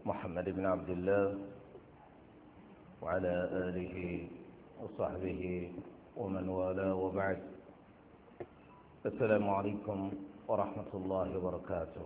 محمد بن عبد الله وعلى آله وصحبه ومن والاه وبعد. السلام عليكم ورحمة الله وبركاته.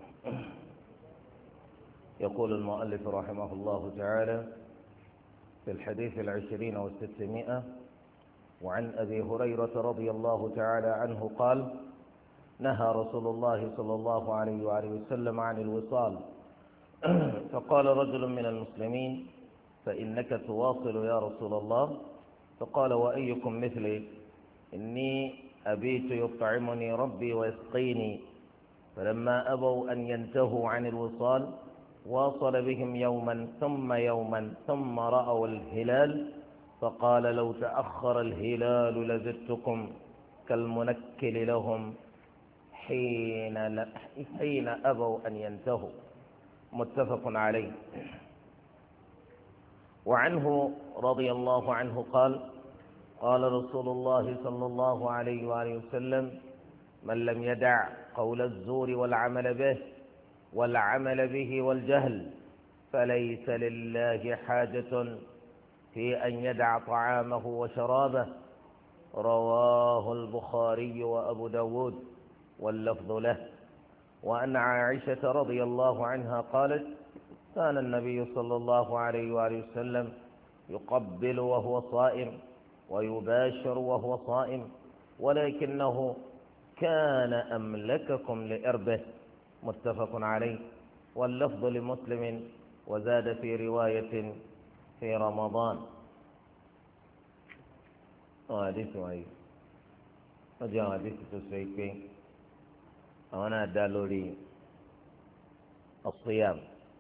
يقول المؤلف رحمه الله تعالى في الحديث 20 و600 وعن أبي هريرة رضي الله تعالى عنه قال: نهى رسول الله صلى الله عليه وآله وسلم عن الوصال، فقال رجل من المسلمين: فإنك تواصل يا رسول الله؟ فقال: وأيكم مثلي؟ إني أبيت يطعمني ربي ويسقيني. فلما أبوا أن ينتهوا عن الوصال واصل بهم يوما ثم رأوا الهلال، فقال: لو تأخر الهلال لزدتكم كالمنكل لهم حين أبوا أن ينتهوا. متفق عليه. وعنه رضي الله عنه قال: قال رسول الله صلى الله عليه وآله وسلم: من لم يدع قول الزور والعمل به والجهل فليس لله حاجة في أن يدع طعامه وشرابه. رواه البخاري وأبو داود واللفظ له. وأن عائشة رضي الله عنها قالت: كان النبي صلى الله عليه وآله وسلم يقبل وهو صائم ويباشر وهو صائم، ولكنه كان أملككم لإربه. متفق عليه. واللفظ لمسلم وزاد في رواية في رمضان. حديث وعيد وجاء حديث تسعيد أنا دالوري الصيام.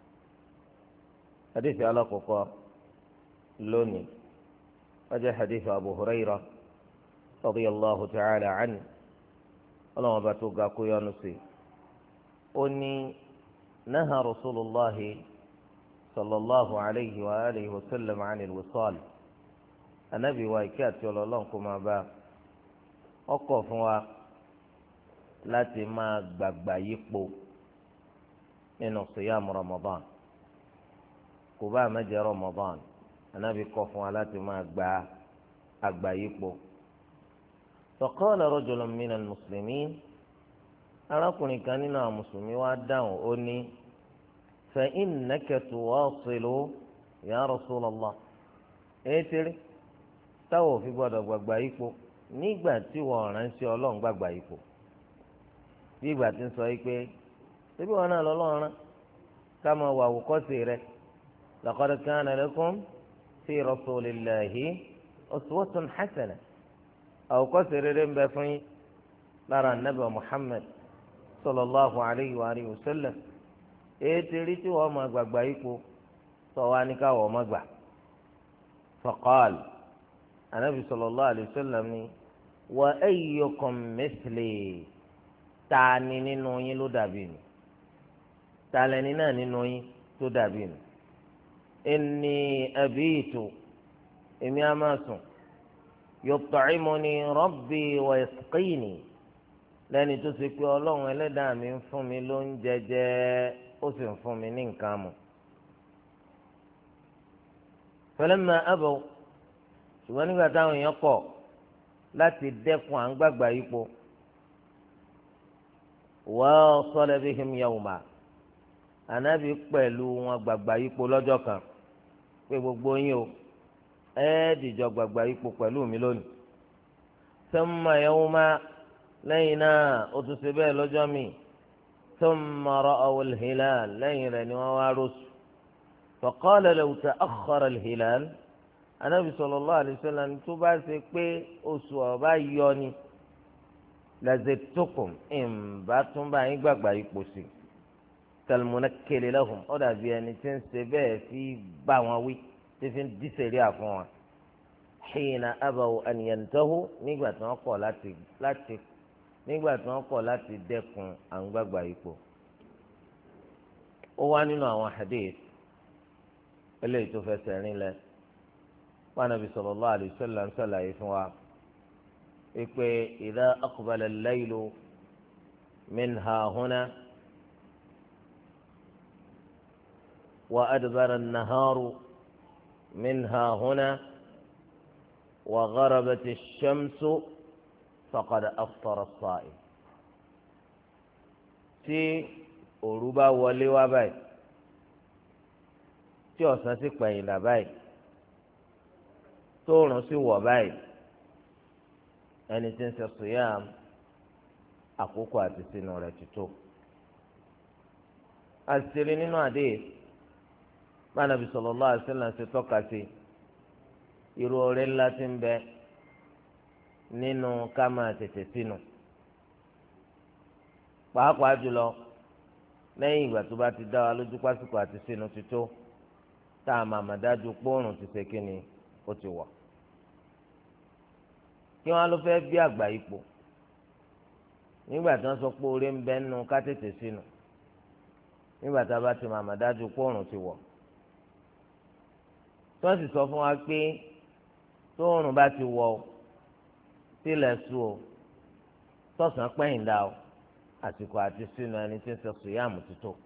حديث على قصار لوني وجاء حديث أبو هريرة رضي الله تعالى عنه. اللهم باتوقع كيانسي أني نهى رسول الله صلى الله عليه وآله وسلم عن الوصال. النبي وايكات يقول الله كما با أقفوا láti máa gbàgbà yípo nínú siyam Ramadan. Kò bá má jẹ́ Ramadan, Ànábì kọ̀ fún wa láti máa gba àgbà yípo. Faqala rajulun mina al-muslimin, arákùnrin kan nínú àwọn mùsùlùmí wá dáhùn ó ní: fa innaka tuwasilu ya Rasulallah. Tiri táwọn ò fi gbọ́dọ̀ gbàgbà yípo nígbà tí wọ́n ránṣẹ́ Ọlọ́run gbàgbà yípo. Bí ìgbà tí ń sọ yìí pé ṣébí wọn náà lọ́lọ́run rán ká máa wà àwòkọ́ṣe rẹ̀. laqad kana lakum fi rasulillahi uswatun hasanah. àwòkọ́ṣe rere ń bẹ fún yín lára Ànábì Muhammad sallallahu alayhi wa alihi wa sallam. ètò rí tí wọ́n máa gbàgbà ipò sọ wá ní káwọ́ máa gbà. faqal Ànábì sallallahu alayhi wa sallam ni: wa ayyukum mithli? Taani nínú yín ló dàbí mi? Tàlẹ́ni náà nínú yín tó dàbí mi? Inni abitu, èmi á máa sùn. Yut'imuni rabbi wa yasqini, lẹ́ni tó ṣe pé Ọlọ́run Ẹlẹ́dàá mi ń fún mi lóúnjẹ jẹ, ó sì ń fún mi ní nǹkan mu. Falamma abaw, ṣùgbọ́n nígbà táwọn èèyàn kọ̀ láti dẹ́kun à ń gbàgbà yípo, wasala bihim yawma, Ànábì pẹ̀lú wọn gbàgbà yípo lọ́jọ́ kan pé gbogbo yín o dìjọ gbàgbà yípo pẹ̀lú mi lónìí. thumma yawma, lẹ́yìn náà ó tún ṣe bẹ́ẹ̀ lọ́jọ́ mi. thumma ra'aw al-hilal, lẹ́yìn rẹ̀ ni wọ́n wá rọ́ṣù. faqala law ta'akhkhara al-hilal, Ànábì sallallahu alaihi wasallam tó bá ṣe pé oṣù ọba yọ ni lazidtukum, ìmbà tún bá yín gbàgbà ipò sí. kalmunakkili lahum, ó dàbí ẹni tí ń ṣe bẹ́ẹ̀ fi bá wọn wí tí fi ń dísèrè àfún wọn. hina abaw an yantahu, nígbà tí wọ́n kọ̀ láti dẹ́kun à ń gbàgbà ipò. ó wá nínú àwọn hadith eléyìí tó fẹsẹ̀ rinlẹ̀ wa Nabi sallallahu alaihi wasallam ṣàlàyé fún wa wípé idha aqbala al-laylu min hahuna وأدبر النهار منها هنا وغربت الشمس فقد أفطر الصائم. tí òru bá wọlé wá báyìí tí ọ̀sán sì pẹ̀yìn dà báyìí tóòrùn sì wọ̀ báyìí ẹni tí ń ṣe sùyàm àkókò àti sínú rẹ̀ ti tó. àṣírí nínú àdéhìí bá Nàbí sallallahu alaihi wasallam ṣe tọ́ka sí irú oore ńlá tí ń bẹ nínú ká máa tètè sínú, pàápàá jùlọ lẹ́yìn ìgbà tó bá ti dá wa lójú pásítọ̀ àti sínú ti tó tá a máa mà dájú pọ́ọ̀rùn ti ṣe kínni ó ti wọ̀. kí wọ́n á ló fẹ́ bí àgbà ipò nígbà tí wọ́n sọ pé oore ń bẹ nínú ká tètè sínú nígbà tá a bá ti máa mà dájú pọ́ọ̀rùn ti wọ̀. tí wọ́n sì sọ fún wa pé tóòrùn bá ti wọ̀ o tilẹ̀ sùn o tọ̀sán pẹ́yìn dá o àsìkò àti sínú ẹni tí ń ṣe sùyàmù ti tó.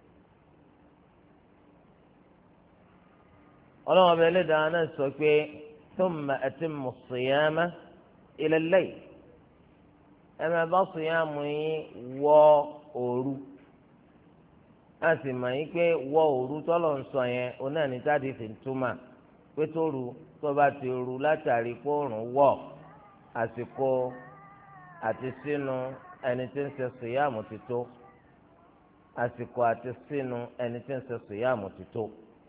ọlọ́wọ́n ọba ẹlẹ́dàá náà sọ pé thumma atimmu siyama ila al-layl, ẹ máa bá sùyàmù yín wọ òru. a sì mọ̀ yín pé wọ òru tọ́lọ̀ ń sọ yẹn onáà ní táàdì fi ń túmọ̀ pé tóru tó bá ti ru látàrí pòrùn wọ̀ àsìkò àti sínú ẹni tí ń ṣe sùyàmù ti tó, àsìkò àti sínú ẹni tí ń ṣe sùyàmù ti tó.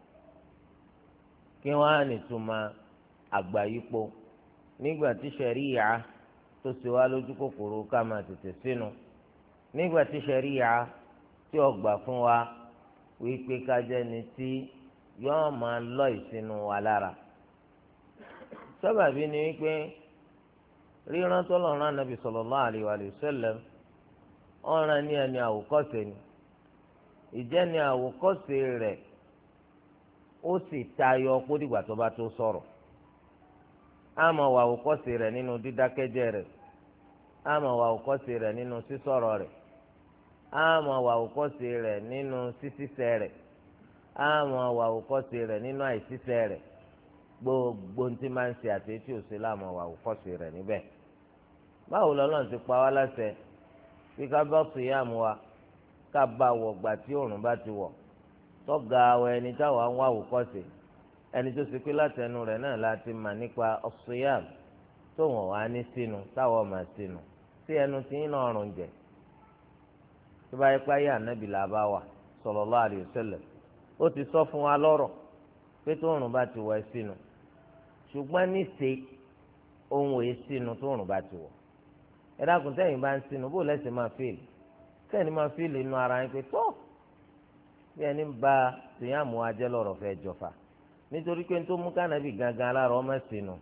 kí wọ́n á nìtumọ̀ àgbáyípo nígbà tí ṣẹ̀ríyà tó ṣe wá lójú kòkòrò ká máa tètè sínú, nígbà tí ṣẹ̀ríyà tí ó gbà fún wa wípé ká jẹ́ ni tí yọ́ọ́ máa lọ ìsinu wa lára. sábàbí ni wípé ríran tó lọ́ọ́ rán Ànábì sallallahu alaihi wa sallam ọ̀ràn ní ẹni àwòkọ́ṣe ni, ìjẹ́ni àwòkọ́ṣe rẹ̀ ó sì tayọ kó dìgbà tó bá tó sọ̀rọ̀. a máa wà àwòkọ́ṣe rẹ̀ nínú dídákẹ́jẹ́ rẹ̀, a máa wà àwòkọ́ṣe rẹ̀ nínú sísọ̀rọ̀ rẹ̀, a máa wà àwòkọ́ṣe rẹ̀ nínú sísísẹ́ rẹ̀, a máa wà àwòkọ́ṣe rẹ̀ nínú àìsísẹ́ rẹ̀. gbogbo ntí máa ń ṣe àti etí òsè láàmú wà àwòkọ́ṣe rẹ̀ níbẹ̀. báwo lọ́lọ́run ti pa wá láṣẹ kí ká bá sùyàmù wa ká bá wọ̀ gbà tí òòrùn bá ti wọ̀, tọ́ga àwọn ẹni táwa ń wá àwòkọ́ṣe, ẹni tó ṣe pé látẹnu rẹ̀ náà láti mà nípa ọ̀sùyàmù tó wọ́n wá ní sínú táwọn máa sínú sí ẹnu tí ń náà rùn jẹ. tó bá yẹ pé ayé ànábì là bá wà sallallahu alaihi wasallam ó ti sọ fún wa lọ́rọ̀ pé tóòrùn bá ti wọ̀ ẹ́ sínú, ṣùgbọ́n níṣe ohun èé sínú tóòrùn bá ti wọ̀. ẹ dákun tẹ́yìn bá ń sínú bó lẹ́sìn máa fíìlì, tẹ́yìn máa fíìlì inú ara yín pé tó bí ẹni ń ba tìyàmù ajẹ́ lọ́rọ̀ fẹ́ jọfà, nítorí pé tó mú kánàbì gangan alára ọmọ sínú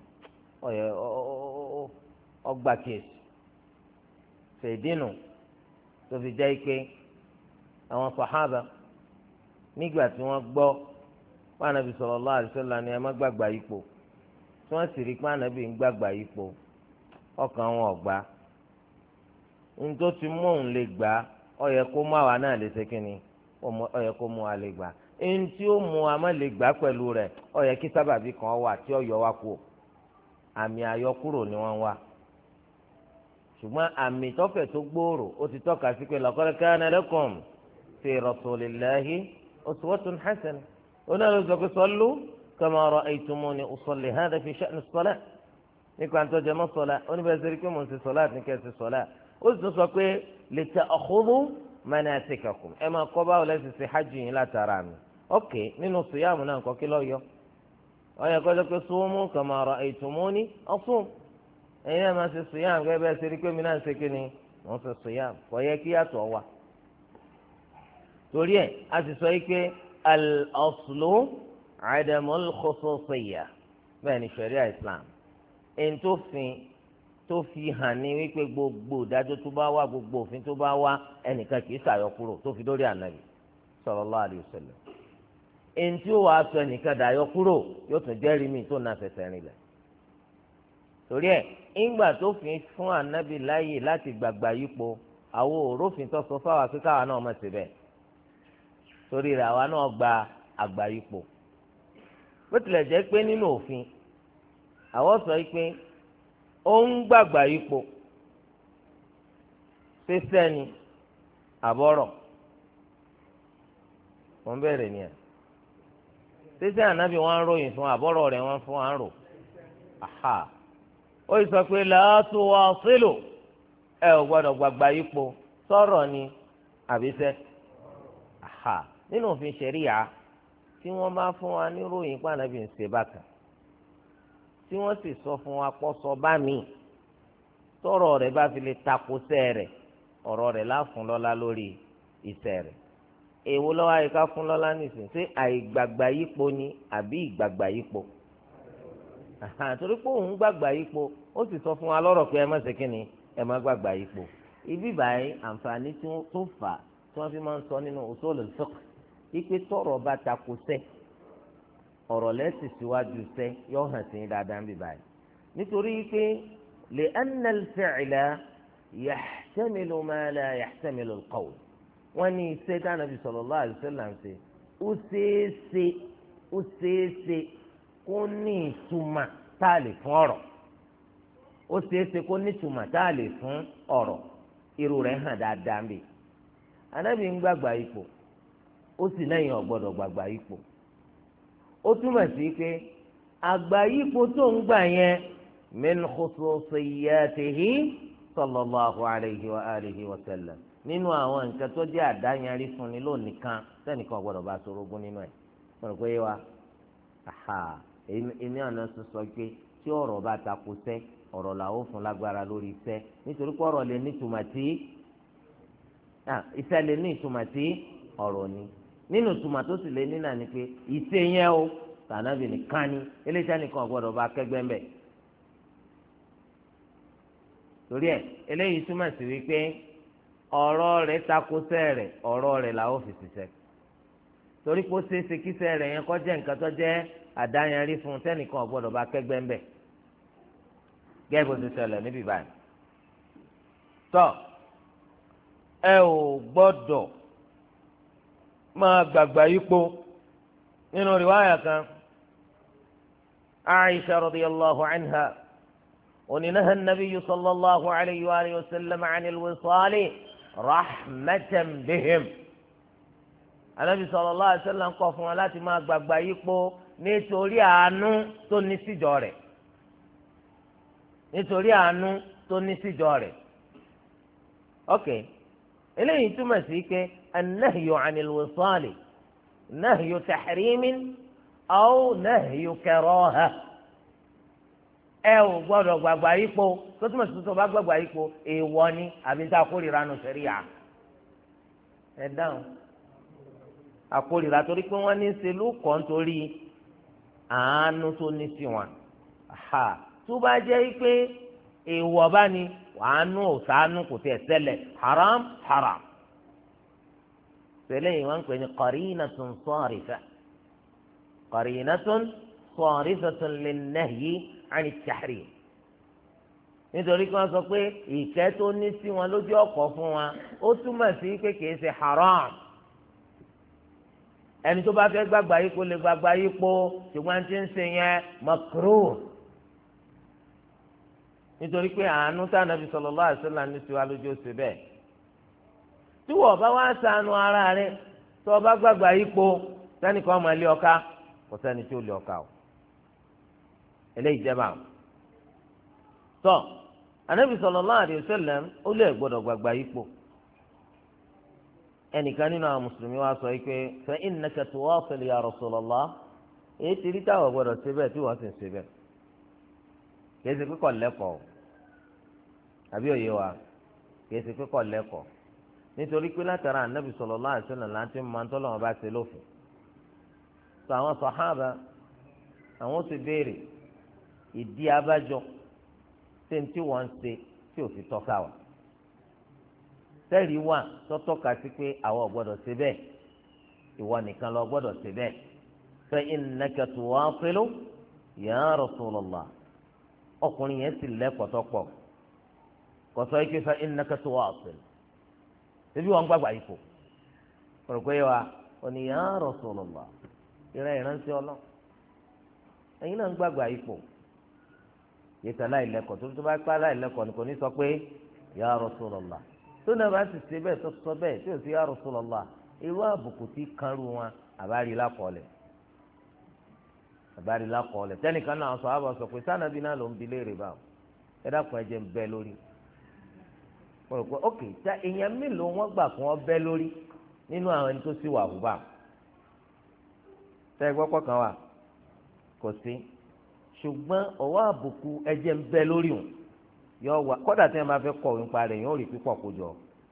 ọgbà kéésì fèdínù tó fi jẹ́ pé àwọn sàhábà nígbà tí wọ́n gbọ́ pé Ànábì sallallahu alaihi wasallam ni ẹ má gbàgbà ipò, tí wọ́n sì rí pé Ànábì ń gbàgbà ipò, ọkàn wọn ò gbà. nítorí tí mò ń lè gbà ó yẹ kó mú àwa náà lè ṣe kínni, ó yẹ kó mú wa lè gbà. ẹni tí ó mú wa má lè gbà pẹ̀lú rẹ̀ ó yẹ kí sábàbí kan wà tí ó yọ wá kú. àmì àyọkúrò ni wọ́n wá. ṣùgbọ́n àmì tọ́fẹ̀ tó gbòòrò ó ti tọ́ka sí pé laqad kana lakum fi rasulillahi uswatun hasanah. onáà ló sọ pé sallu kama ra'aytumuni usalli hadha fi sha'ni as-salat. nípa tó jẹ mọ́ sọlá oníbẹ̀rẹ̀ sẹ́rí pé mò ń ṣe sọlá àti kẹ́sì sọlá. ó sì tún sọ pé lita'khudhu manasikakum, ẹ máa kọ́ báwo lẹ́sìn ṣe hajj yín látara mi. ok nínú sùyàmù náà nǹkan kí ló yọ ọ yẹ kó jẹ́ pé sumu kama ra'aytumuni asum, ẹ̀yin náà máa ṣe sùyàmù gẹ́gẹ́ bẹ́ẹ̀ ṣe rí pé mi náà ń ṣe kí ni mò ń ṣe sùyàmù, kò yẹ kí yàtọ̀ wà. torí ẹ̀ a ti sọ yìí pé al-aslu adamul khususiyyah, bẹ́ẹ̀ ni sharia islam ẹni tó fi hàn ní wípé gbogbo ìdájọ́ tó bá wá, gbogbo òfin tó bá wá, ẹnìkan kì í ṣàyọkúrò tó fi dórí ànábì sallallahu alaihi wasallam. ẹni tí ó wàá sọ ẹnìkan dàyọkúrò yóò tún jẹ́rìí mi tó nà fẹsẹ̀ rìn lẹ̀. torí ẹ̀ ìgbà tó fi fún ànábì láàyè láti gbàgbà yípo, àwọn òrófin tó sọ fáwọn akéka wa náà mọ̀ sí bẹ́ẹ̀. torí rẹ̀ àwa náà gba àgbáyípo bó tilẹ̀ jẹ́ pé nínú òfin àwọn sọ pé ó ń gbàgbáyípo ṣiṣẹ́ ni àbọ̀rọ̀ wọ́n bẹ̀rẹ̀ ni ẹ̀ ṣiṣẹ́ ànábì wọn ń ròyìn fún àbọ̀rọ̀ rẹ̀ wọ́n fún wọn rò aha ó sọ pé làátú wa sílò ẹ ò gbọ́dọ̀ gbàgbáyípo sọ̀rọ̀ ni àbíṣẹ́ aha nínú òfin ṣẹ̀ríyà tí wọ́n bá fún wa níròyìn pé ànábì ń ṣe bákan tí wọ́n sì sọ fún wa pọ́ sọ bá mi tọ̀rọ̀ rẹ̀ bá fi lè takò sẹ́ rẹ̀ ọ̀rọ̀ rẹ̀ láfún lọ́lá lórí iṣẹ́ rẹ̀ èwo lọ́wọ́ àyíká fún lọ́lá nìsín ṣé àìgbàgbà yípo ni àbí ìgbàgbà yípo torí pé òun gbàgbà yípo ó sì sọ fún wa lọ́rọ̀ pé ẹ má ṣe kínni ẹ má gbàgbà yípo ibi báyìí àǹfààní tó fà tí wọ́n fi máa ń sọ nínú usulul fiqh ipe tọ̀rọ̀ bá takò sẹ́ ọ̀rọ̀ lẹ́sìn síwájú sẹ́ yóò hàn sí dáadáa bí báyìí nítorí pé li'anna al-fi'la yahtamilu ma la yahtamilu al-qawl wọ́n ní iṣẹ́ tí Ànábì sallallahu alaihi wasallam ṣe ó ṣeéṣe kó ní ìtumọ̀ tá a lè fún ọ̀rọ̀ ó ṣeéṣe kó ní ìtumọ̀ tá a lè fún ọ̀rọ̀ irú rẹ̀ hàn dáadáa bí Ànábì ń gbàgbà ipò ó sì lẹ́yìn ọ̀gbọ́dọ̀ gbàgbà ipò ó túmọ̀ sí pé àgbà ipò tó ń gbà yẹn min khususiyatihi sallallahu alayhi wa alihi wa sallam nínú àwọn nǹkan tó jẹ́ àdáyanrí fún ni lónìí kan sẹ́nìkan gbọ́dọ̀ bá sọ̀rọ̀ ogún nínú ẹ̀ wọ́n rò pé wa èmi àná sọ pé tí ọ̀rọ̀ bá takò sẹ́ ọ̀rọ̀ làwọn fún lágbára lórí iṣẹ́ nítorí pé ọ̀rọ̀ lè ní ìtumọ̀ tí iṣẹ́ lè ní ìtumọ̀ tí ọ̀rọ̀ ni nínú ìtumọ̀ tó sì lè ní náà ni pé ìṣe yẹn o tànàbì nìkan ni eléyìí nìkan gbọ́dọ̀ bá kẹ́gbẹ́ mbẹ́ torí ẹ̀ eléyìí túmọ̀ sí wípé ọ̀rọ̀ rẹ̀ takosẹ́ rẹ̀ ọ̀rọ̀ rẹ̀ làwọn fi ṣiṣẹ́ torí pé ó ṣeéṣe kíṣẹ́ rẹ̀ yẹn kó jẹ́ nǹkan tó jẹ́ àdáyanrí fún un tẹ́nìkan gbọ́dọ̀ bá kẹ́gbẹ́ ńbẹ̀ gẹ́gẹ́ bó ṣe ṣẹlẹ̀ níbí báyìí tọ́ ẹ ò gbọ́dọ̀ máa gbàgbà yípo nínú rìwáyà kan Aisha radiyallahu anha oninaha nabiyyu sallallahu alayhi wa sallam anil wisali rahmatan bihim anabi sallallahu alayhi wa sallam kọ̀ fún wa láti máa gbàgbà yípo nítorí àánú tó ní síjọ rẹ̀ nítorí àánú tó ní síjọ rẹ̀ ok eléyìí túmọ̀ sí pé annahyu anil wisali nahyu tahrimin aw nahyu karaha ẹ ò gbọ́dọ̀ gbàgbà yípo tó túmọ̀ sí tó bá gbàgbà yípo èèwọ̀ ni àbí tá a kórìíra nù sẹ́ríyà ẹ dáhùn àkórìíra torí pé wọ́n ní í ṣe ló kọ́ nítorí àánú tó ní sí wọn tó bá jẹ́ pé èèwọ̀ bá ní àánú ò ṣàánú kò tẹ̀ ṣẹlẹ̀ haram haram tẹ́lẹ̀ yìí wọ́n ń pè ní qarinatun sarifa qarinatun sarifatun lin-nahyi ani tahrim nítorí kí wọ́n sọ pé ìkẹ́ tó ní sí wọn lójú ọkọ̀ fún wa ó túmọ̀ sí pé kìí ṣe haram ẹni tó bá fẹ́ gbàgbà yípo lè gbàgbà yípo ṣùgbọ́n tí ń ṣe yẹn makruh nítorí pé àánú tá Ànábì sallallahu alaihi wasallam ní tiwa lójú ọ̀sẹ̀ bẹ́ẹ̀ tí wọ́n bá wá ṣàánú ara rẹ̀ tó o bá gbàgbà yípo sẹ́nìkan máa lé ọ̀ka kò sẹ́ni tí ó lé ọ̀ka o eléyìí jẹ́ báwọn. tọ́ Ànábì sallallahu alaihi wasallam ó lè gbọ́dọ̀ gbàgbà yípo ẹnìkan nínú àwọn mùsùlùmí wa sọ pé fa innaka tuwasil ya Rasulullah èyí ti rí táwọn gbọ́dọ̀ ṣe bẹ́ẹ̀ tí wọ́n sì ń ṣe bẹ́ẹ̀ kìí ṣe pípọ̀ lẹ́kọ̀ọ́ àbí òye wa kìí ṣe pípọ̀ lẹ́kọ̀ọ́ nítorí pé látara Ànábì sallallahu alaihi wasallam láti máa ń tọ́lọ́wọ́n bá ṣe lófin tó àwọn sàhábà àwọn ti béèrè ìdí abájọ tí n tí wọ́n ń ṣe tí ò fi tọ́ka wa sẹ́ẹ̀rì wà tọ́tọ́ka sí pé àwọn ò gbọ́dọ̀ ṣe bẹ́ẹ̀ ìwọ nìkan lọ gbọ́dọ̀ ṣe bẹ́ẹ̀ fa innaka tuwasilu ya Rasulullah ọkùnrin yẹn sì lẹ́kọ̀ọ́ pọ̀ kọ́sọ́ ike fa innaka tuwasil ṣebí wọn gbàgbà yìí kò rò pé wa ó ní ya Rasulullah ìránṣẹ́ Ọlọ́run ẹ̀yin náà ń gbàgbà ipò yẹtà láìlẹ́kọ̀ọ́ tó bá pa láìlẹ́kọ̀ọ́ ni kò ní sọ pé ya Rasulullah tó náà bá sì ṣe bẹ́ẹ̀ tó sọ bẹ́ẹ̀ tí ò sí ya Rasulullah irú àbùkù tí kanru wọn àbárí lákọọ́lẹ̀ tẹ́nìkan náà sọ àbọ̀ sọ pé sànàbí náà ló ń bi léèrè báwọn ẹ dákun ẹ jẹ́ ń bẹ́ lórí mo rò pé ok ta èèyàn mélòó wọn gbà fún ọ bẹ́ lórí nínú àwọn ẹni tó sì wà hùwà tẹ́ ẹ gbọ́ pọ̀ kan wà kò sí ṣùgbọ́n ọwọ́ àbùkù ẹ jẹ́ ń bẹ́ lórí wọn yọ wá kódà tí wọn bá fẹ́ kọ̀wé nípa rẹ̀ yóò rí pípọ̀ kó jọ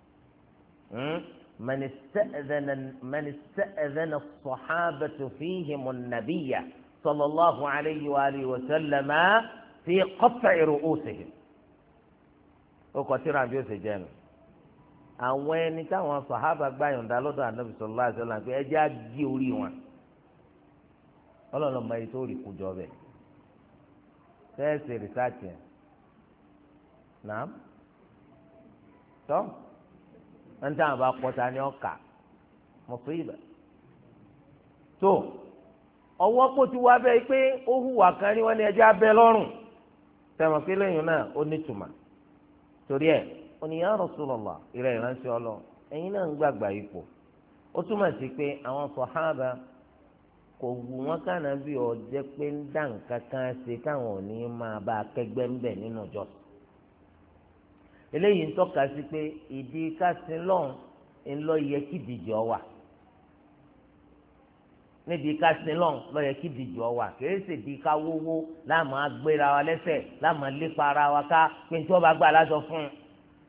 man ista'dhana as-sahabatu fihim an-nabiyya sallallahu alayhi wa alihi wa sallama fi qat'i ru'usihim ó kọ tíra bí ó ṣe jẹ́ nu àwọn ẹni táwọn sàhábà gbà yọ̀ǹda lọ́dọ̀ ànábì sallallahu alaihi wasallam pé ẹjẹ́ á gé orí wọn ọlọ́run ọmọ yìí tó rí kújọ bẹ́ẹ̀ fẹ́ẹ́sì rìsáàtì ẹ̀ nàám tọ́ ẹni táwọn bá pọ̀ ta ni ọkà mùsíbà tó ọwọ́ kó ti wá bẹ́ẹ̀ pé ó hùwà kan ní wọ́n ní ẹjẹ́ abẹ́ lọ́rùn tẹ̀mọ̀ pé lẹ́yìn náà ó nítumọ̀ torí ẹ̀ ó ní ya Rasulullah ìrẹ̀ ìránṣẹ́ ọlọ́ ẹ̀yin náà ń gbàgbà ipò ó túmọ̀ sí pé àwọn sàhábà kò wù wọ́n kànáà bí ọ jẹ́ pé ń dá nǹkan kan ṣe káwọn ò ní máa bá akẹgbẹ́ ń bẹ̀ nínú ìjọ eléyìí ń tọ́ka sí pé ìdí kásìlọ́n ńlọ yẹ kí ìdíje ọ wà níbi kásìlọ́n lọ yẹ kí ìdíje ọ wà kìí ṣe di ká wówó láàmú agbéra wa lẹ́sẹ̀ láàmú lépa ara wa ká pé tí wọ́n bá gbà lásọ fún un.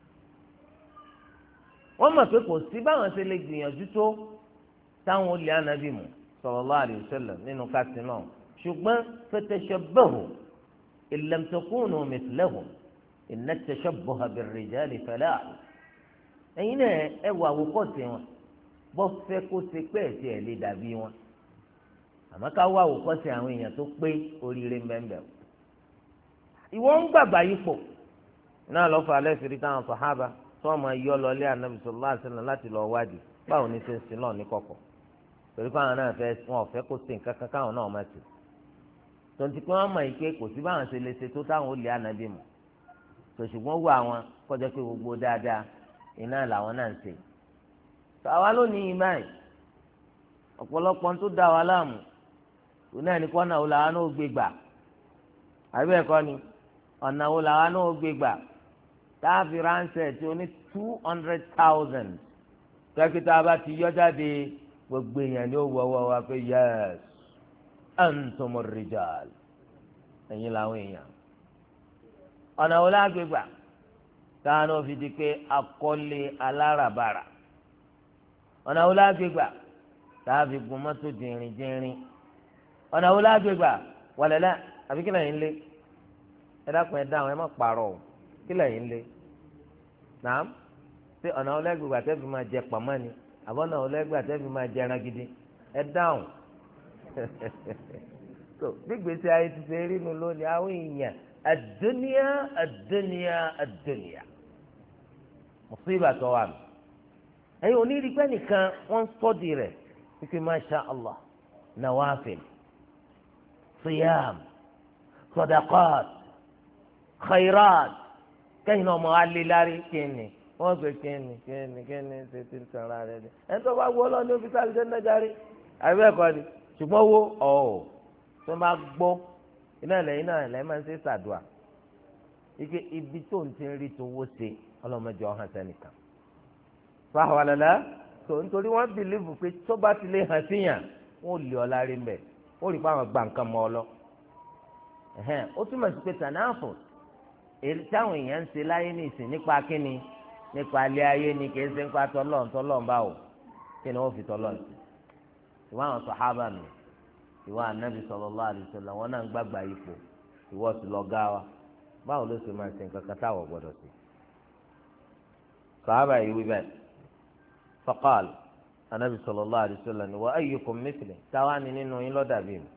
wọ́n mọ̀ pé kò sí báwọn ṣe lè gbìyànjú tó táwọn olè ànábì mú sallallahu alaihi wasallam nínú kásìlọ́n ṣùgbọ́n fatashabbahu illam takunu mithlahum inna at-tashabbuha bir-rijali falah ẹ̀yin náà ẹ wọ àwòkọ́ṣe wọn bọ́ fẹ́ kó ṣe pé ẹ̀ tí ẹ̀ lè dàbí wọn àmọ́ ká wọ àwòkọ́ṣe àwọn èèyàn tó pé oríire mbẹ́mbẹ́ ìwọ ń gbàgbà yípo náà lọ́ fà alẹ́ fìrí táwọn sàhábà tí wọ́n máa yọ lọ lé ànábì sallallahu alaihi wasallam láti lọ wádìí báwo ni ṣe ń sin lọ ní kọ̀kọ̀ torí káwọn náà fẹ́ wọn ò fẹ́ kó ṣe nǹkan kan káwọn náà má ṣe tonti pé wọ́n mọ̀ yìí pé kò sí báwọn ṣe lè ṣe tó táwọn ó lé ànábì mọ̀ tòṣùgbọ́n wọ àwọn kọjá pé gbogbo dáadáa iná làwọn náà ń ṣe. àwa lónìí báyìí ọ̀pọ̀lọpọ̀ tó dá wa láàmú òun náà ní kó ọ̀nà wo làwọn náà gbé gbà àbí ẹ̀kọ́ ni ọ̀nà wo làwọn náà gbé gbà táàfì ránṣẹ́ tí ó ní 200,000 dókítà bá ti yọ jáde gbogbo èèyàn ni ó wọ́wọ́ wa pé yẹ́s antumur rijal ẹ̀yin làwọn èèyàn ọ̀nà wo lágbè gbà táwọn náà fi di pé akọ́lé aláràbarà ọ̀nà wo lágbè gbà táwọn fi gun mọ́tò dìrìndìrìn ọ̀nà wo lágbè gbà wàlẹ́lẹ́ àbí kí lẹ́yìn lé ẹ dákun ẹ dáhùn ẹ má pààrọ̀ o kí lẹ́yìn lé nàám ṣé ọ̀nà wo lágbè gbà tẹ́ fi máa jẹ pàmò ni àbọ̀ ọ̀nà wo lágbè gbà tẹ́ fi máa jẹ ẹran gidi ẹ dáhùn tó gbígbèsè ayé ti ṣe rí nu lónìí àwọn èèyàn. الدنيا الدنيا الدنيا مصيبة توام أي أنيري كان وان صدره في ما شاء الله نوافل صيام صدقات خيرات كاين معلي لاري كيني wọ́n gbé kíni ṣe ti ń sanra rẹ̀ ni ẹni tó bá wọ́ lọ ní ọ́fíìsì àlùjànnà járe àbí ẹ̀kọ́ ni ṣùgbọ́n wo ọ̀ tó bá gbọ́ iná ilẹ̀ máa ń ṣe ṣàdùà ike ibi tó ń ti rí tówó ṣe ọlọ́mọdé ọ̀hán sẹ́nìkan fáwọn àlàlà tó nítorí wọ́n bìlíìfù pé tó bá ti lè hàn síyàn wọ́n lè ọ lárí mbẹ̀ wọ́n rí i pé àwọn gba nǹkan mọ́ ọ lọ ó túmọ̀ sí pé tànáàfọ̀ èyí táwọn èèyàn ń ṣe láyé ní ìsìn nípa kíni nípa ilé ayé ni kì í ṣe nípa tọ́lọ́n bá wò kí ni wọ́n fi tọ́lọ́n sí ìwọ àwọn sàhábà mi ìwọ ànábì sallallahu alaihi wasallam wọn náà ń gbàgbà ipò ìwọ sì lọ gá wa báwo ló ṣe máa ṣe nǹkan kan táwọn gbọ́dọ̀ sí. sàhábà yìí wí bẹ́ẹ̀ faqal ànábì sallallahu alaihi wasallam wa ayyukum mithli táwa ni nínú yín lọ́dàbí mi.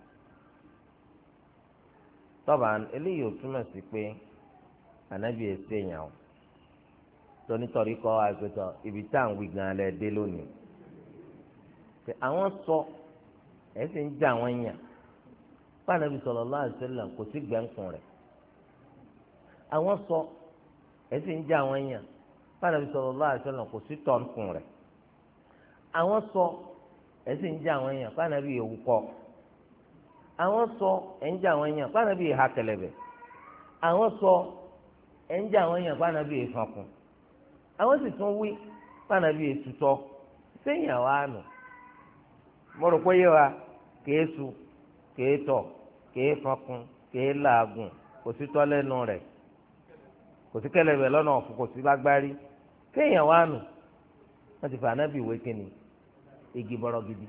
tọ́ba eléyìí ò túmọ̀ sí pé ànábì èsì èèyàn o tónítorí kọ́ àgbẹ̀tọ̀ ibi tá à ń wí gan-an lẹ́ dé lónìí. àwọn sọ ẹ sì ń já àwọn èèyàn pàànàbí sallallahu alaihi wasallam kò sí gbẹ̀ǹkùn rẹ̀ àwọn sọ ẹ sì ń já àwọn èèyàn pàànàbí sallallahu alaihi wasallam kò sí tọ̀nkùn rẹ̀ àwọn sọ ẹ sì ń já àwọn èèyàn pàànàbí ewu kọ àwọn sọ ẹ ń já àwọn èèyàn pàànàbí ìhà kẹlẹ̀bẹ̀ àwọn sọ ẹ ń já àwọn èèyàn pàànàbí ìfọkùn àwọn sì tún wí pàànàbí ètùtọ sẹ́yìn àwọn àná mo rò pé yé wa kèé su kèé tọ̀ kèé fọkùn kèé làágùn kò sí tọ́ lẹ́nu rẹ̀ kò sí kẹlẹ̀bẹ̀ lọ́nà ọ̀fun kò sí lágbárí kéèyàn wá nù wọ́n ti fà ànábì ìwé kínní igi bọ́rọ̀ gidi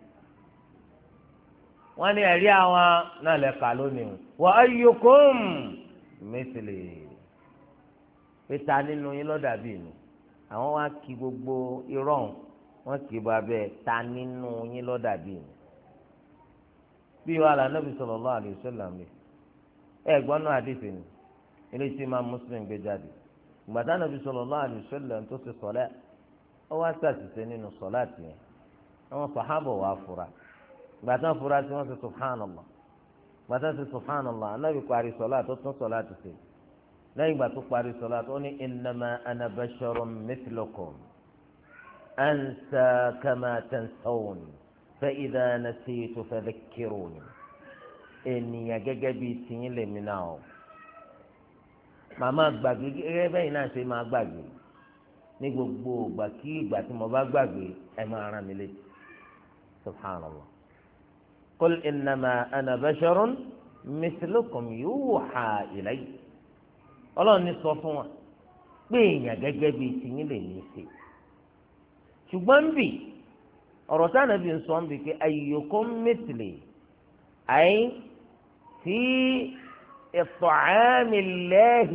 wọ́n ní ẹ̀rí àwọn náà lẹ́ka lónìí wa ayyukum mithli pété nínú yín lọ́dà bíi nù àwọn wá kí gbogbo irọ́ wọn kì í bá bẹ́ẹ̀ ta nínú yín lọ́dà bíi nù bí wàhálà Nabi sallallahu alaihi wasallam gbọ́n náà àdìsí ni ilé tí máa Muslim gbé jáde gbàtà Nabi sallallahu alaihi wasallam tó ṣe sọlẹ ó wá ṣàṣìṣe nínú sọlá tiẹ̀ àwọn sàhábà wà fura gbàtà fura tí wọ́n ṣe subhanallah gbàtà ṣe subhanallah Ànábì parí sọlá tó tún sọlá ti ṣe lẹ́yìn ìgbà tó parí sọlá tó ní innama ana basharun mithlukum ansa kama tansawun fa idha nasitu fadhakkiruni ènìyàn gẹ́gẹ́ bíi tìyín lèmi náà o màmá gbàgbé gẹ́gẹ́ bẹ́yìn náà ṣe máa gbàgbé ní gbogbo ìgbà kí ìgbà tí mo bá gbàgbé ẹ máa rán mi létí subhanallah qul innama ana basharun mithlukum yuha ilayya ọlọ́run ní sọ fún wa pé èèyàn gẹ́gẹ́ bíi tìyín lè ní í ṣe ṣùgbọ́n ń bì ọ̀rọ̀ táwọn ẹbí ń sọ ń bì pé ayyukum mithli ay fi إطعام الله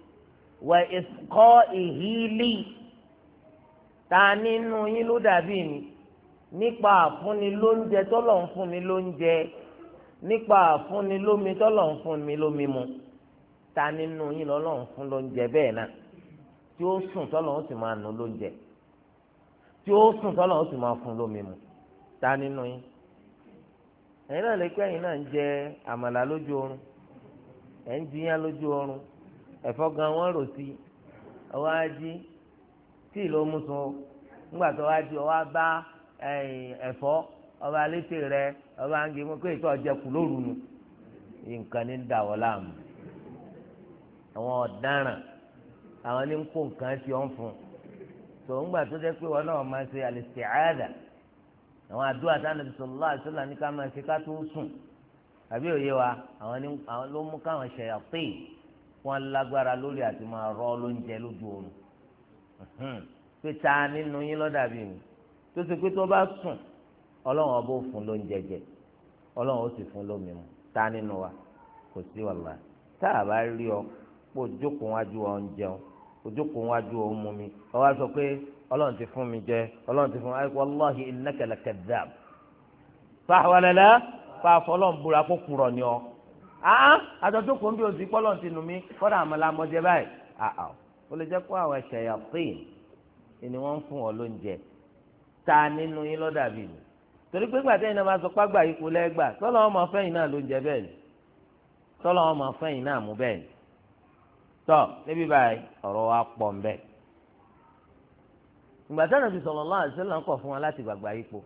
وإسقائه لي ta nínú yín ló dàbí mi nípa àfúnni lóúnjẹ tọ́lọ̀ ń fún mi lóúnjẹ nípa àfúnni lómi tọ́lọ̀ ń fún mi lómi mu ta nínú yín lọ́lọ́ ń fún lóúnjẹ bẹ́ẹ̀ náà tí ó sùn tọ́lọ̀ ó sì máa nù lóúnjẹ tí ó sùn tọ́lọ̀ ó sì máa fún lómi mu ta nínú yín ẹ̀yin náà lè pé ẹ̀yin náà ń jẹ àmàlà lójú oorun ẹ̀ ń jiyàn lójú oorun ẹ̀fọ́ gan wọ́n rò sí ọwọ́ ají tí ìlú musun ńgbà tó wá jí ọwọ́ bá ẹ̀fọ́ ọba létí rẹ ọba ń gé mú kó ìtọ́ ọjẹkù lóru nu nǹkan ní dàwọ́ láàmú àwọn ọ̀daràn àwọn ní kó nǹkan tí ó ń fún tó ńgbà tó jẹ́ pé wọn náà máa ṣe al-isti'adha àwọn àdúrà tí Ànábì sallallahu alaihi wasallam ní ká máa ṣe ká tó sùn àbí òye wa àwọn ló mú káwọn ṣayatin wọn lágbára lórí àti máa rọ lóúnjẹ lójú oorun pé ta nínú yín lọ́dàbí mi tó ṣe pé tó bá sùn ọlọ́run ọba ó fún lóúnjẹ jẹ ọlọ́run ó sì fún lómi mu ta nínú wa kò sí wàlá tá a bá rí ọ pé ojókòó wájú ọ ń jẹun ojókòó wájú ọ ń mú mi ọ wá sọ pé ọlọ́run ti fún mi jẹ ọlọ́run ti fún mi wallahi innaka lakadhab fàwọlẹ́lẹ́ fàfọlọ́n búra kó kúrọ̀ ni ọ àtọ́jú kò ń bí oṣù pọ́lọ́n ti nù mí kọ́dà àmàlà mọ́jẹ báyìí ó lè jẹ́ kó àwọn ṣayatin ni wọ́n ń fún ọ lóúnjẹ ta nínú yín lọ́dàbí mi torí pé gbàtẹ́ iná máa sọ págbà ipò lẹ́gbà tọ́lọ́ wọn máa fẹ́yìn náà lóúnjẹ bẹ́ẹ̀ ni tọ́lọ́ wọn máa fẹ́yìn náà mú bẹ́ẹ̀ ni tọ́ níbí báyìí ọ̀rọ̀ wa pọ̀ ń bẹ́ẹ̀ ìgbà tí Ànábì sallallahu alaihi wasallam kọ̀ fún wa láti gbàgbà ipò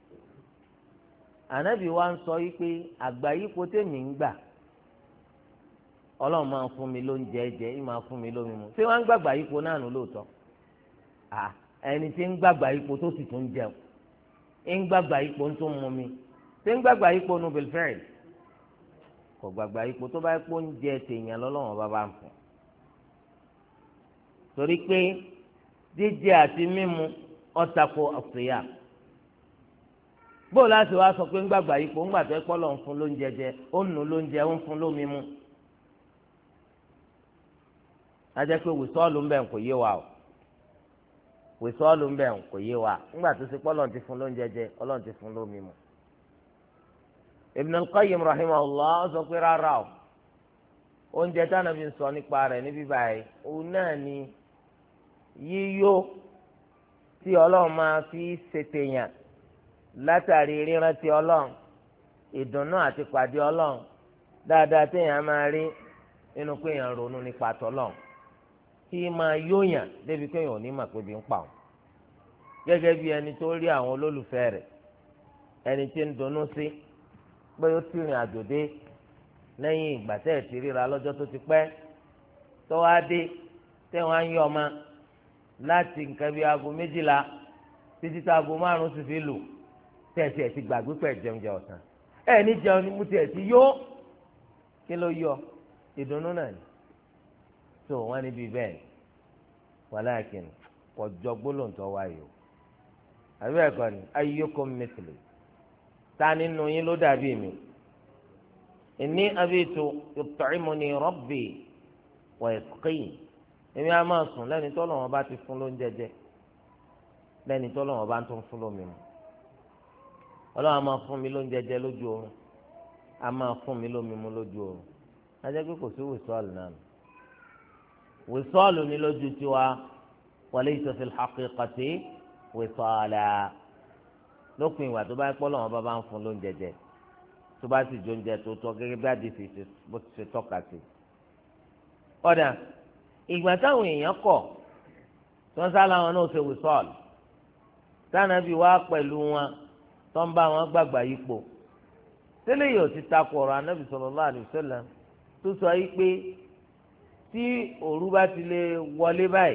Ànábì wa ń sọ yìí pé àgbà ipò tèmi ń gbà Ọlọ́run máa ń fún mi lóúnjẹ jẹ ì máa fún mi lómi mu ṣé wọ́n ń gbàgbà ipò náà nù lóòótọ́ ẹni tí ń gbàgbà ipò tó sì tún jẹun ń gbàgbà ipò tó ń mú mi ṣé ń gbàgbà ipò nu bilfẹ́ẹ̀l kò gbàgbà ipò tó bá ipò ń jẹ tèèyàn lọ́lọ́run bá ń fún torí pé jíjẹ àti mímu ọ̀tàkù ọ̀sìyà bó láti wá sọ pé ń gbàgbà ipò ńgbà tó ẹ̀pọ̀ lọ́n fún lóúnjẹ jẹ ó nù lóúnjẹ ó ń fún lómi mu ajẹ́ pé wìsọ́ọ̀lù ń bẹ̀ kò yé wa o wìsọ́ọ̀lù ń bẹ̀ kò yé wa ńgbà tó ṣe pé Ọlọ́run ti fún lóúnjẹ jẹ Ọlọ́run ti fún lómi mu. Ibn al-Qayyim rahimahullah ó sọ pé rárá o oúnjẹ táwọn fi ń sọ nípa rẹ̀ níbí báyìí òun náà ni yíyó tí Ọlọ́run máa fi ṣètèyàn látàrí rírántí Ọlọ́run ìdùnnú àti pàdé Ọlọ́run dáadáa téèyàn máa rí nínú pé èèyàn ronú nípa tọ́lọ́run kí máa yóyàn débi pé èèyàn ò ní mà pé bí ń pa òun gẹ́gẹ́ bí ẹni tó rí àwọn olólùfẹ́ rẹ̀ ẹni tí ń dunnú sí pé ó ti rìn àjò dé lẹ́yìn ìgbà tẹ́ ẹ̀ ti ríra lọ́jọ́ tó ti pẹ́ tó wá dé tẹ́ wọ́n á ń yọ ọmọ láti nǹkan bíi aago 12 títí tá aago 5 sì fi lù tẹ́ ẹ̀ ti gbàgbé pẹ̀ jẹun jẹ ọ̀sán ẹ̀ ní jẹun ni mo ti ẹ̀ ti yó kí ló yọ ìdùnnú náà ni tó wọ́n níbi bẹ́ẹ̀ wàláàkìn kọjọ gbólóǹtọ́ wáyé o àbí ẹ̀kọ́ ni ayyukum mithli ta nínú yín ló dàbí mi inni abitu yut'imuni rabbi wa yasqini èmi á máa sùn lẹ́ni tó lọ́wọ́ bá ti fún lóúnjẹ jẹ lẹ́ni tó lọ́wọ́ bá tún fún lómi mu Ọlọ́run á máa fún mi lóúnjẹ jẹ lójú oorun á máa fún mi lómi mu lójú oorun ajẹ́ pé kò sí wìsọ́ọ̀lù náà wìsọ́ọ̀lù ní lójú tiwa walaysa fil haqiqati wìsọ́ọ̀là lópin ìwà tó bá pọ́ lọ́wọ́ bá ń fún lóúnjẹ jẹ tó bá sì jó oúnjẹ tó tọ́ gẹ́gẹ́ bí àdìsí bó ti ṣe tọ́ka sí. ọ̀dà ìgbà táwọn èèyàn kọ̀ tí wọ́n sá láwọn náà ṣe wìsọ́ọ̀lù tánàbí wá pẹ̀lú wọn tó ń bá wọn gbàgbà yípo tẹ́lẹ̀ yìí ò ti takò ọ̀rọ̀ anábì sallallahu alaihi wasallam tó sọ yìí pé tí òru bá ti lè wọlé báyìí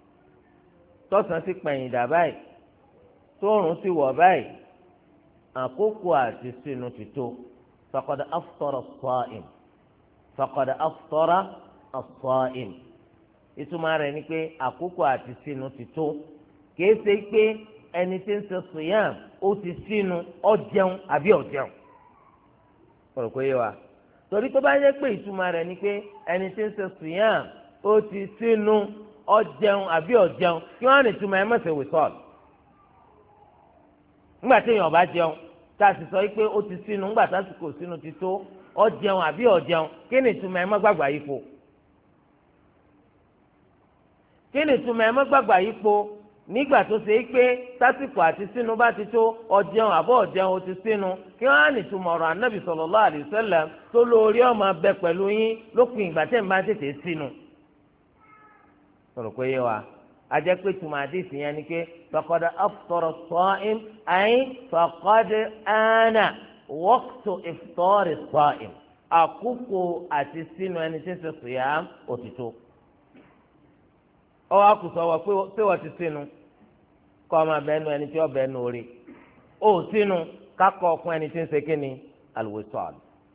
tọ̀sán sì pẹ̀yìn dà báyìí tóòrùn sì wọ̀ báyìí àkókò àti sínú ti tó faqad aftara as-sa'im faqad aftara as-sa'im ìtumọ̀ rẹ̀ ni pé àkókò àti sínú ti tó kìí ṣe pé ẹni tí ń ṣe sùyàm ó ti sínú ó jẹun àbí ó jẹun ọ̀rọ̀ kò yé wa torí tó bá yẹ pé ìtumọ̀ rẹ̀ ni pé ẹni tí ń ṣe sùyàm ó ti sínú ó jẹun àbí ó jẹun kí wọ́n á ní ìtumọ̀ ẹ̀ mọ̀sẹ̀ wìsọ́ọ̀lù ńgbà tí èèyàn bá jẹun tá a sì sọ pé ó ti sínú ńgbà tásìkò sínú ti tó ó jẹun àbí ó jẹun kí ni ìtumọ̀ ẹ̀ mọ́ gbàgbà yípo kí ni ìtumọ̀ ẹ̀ mọ́ gbàgbà yípo nígbà tó ṣe é pé tásìkò àti sínú bá ti tó ó jẹun àbọ̀ ó jẹun ó ti sínú kí wọ́n á ní ìtumọ̀ ọ̀rọ̀ anábì sallallahu alaihi wasallam tó lórí ọmọ abẹ pẹ̀lú yín lópin ìgbà tẹ̀ ń bá tètè sínú. sọ̀rọ̀ pé yé wa ajẹ́ pé tùmọ̀ àdìsí yẹn ni pé faqad aftara as-sa'im ay faqad ana waqtu iftari as-sa'im àkókò àti sínú ẹni tí ń ṣe siyam òtítọ́. ọwọ́ àkùsọ̀ wọ pé wọ́n ti sínú kọ́ ọmọ abẹ́nu ẹni tí ó bẹ́nu orí ó sínú kákọ́ ọkùn ẹni tí ń ṣe kíni al-wisal.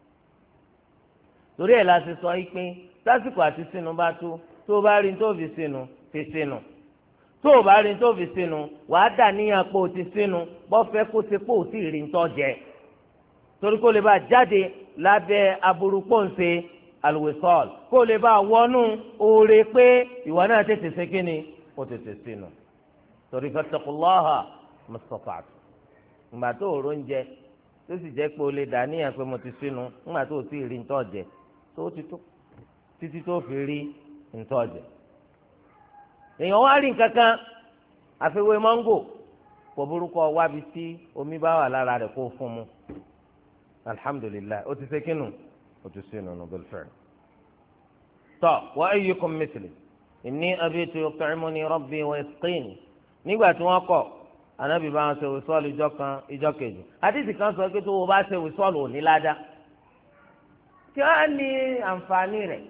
torí ẹ̀ la ti sọ yìí pé lásìkò àti sínú bá tó bá rí tó fi sínú fi sínú tó o bá rí tó fi sínú wàá dà níyàn pé o ti sínú bọ́ fẹ́ kó ṣe pé o sì rí tó jẹ torí kó lè bá jáde lábẹ́ aburú pọ́ǹsẹ alwisal kó lè bá wọnú oore pé ìwọ náà tètè ṣe kíni o tètè sínú torí fattaqullaha mastata'tu ńgbà tó o róúnjẹ tó sì jẹ́ pé o lè dà níyàn pé mo ti sínú ńgbà tó o sì rí tó jẹ tó ti tó títí tó fi rí tó jẹ èèyàn wá rí nǹkan kan àfiwé máńgò kò burúkọ wábi tí omi bá wà lára rẹ̀ kó fún mu alhamdulilayi o ti ṣe kínú o ti ṣe nínú bilfẹ́ẹ̀. tọ́ wa ayyukum mithli inni abitu yut'imuni rabbi wa yasqini nígbà tí wọ́n kọ̀ anábì bá wọn ṣe wìsọ́ọ̀lù ìjọ kan ìjọ kejì àdìsí kan sọ pé tó o bá ṣe wìsọ́ọ̀lù ò ní ládàá kí wọ́n á ní àǹfààní rẹ̀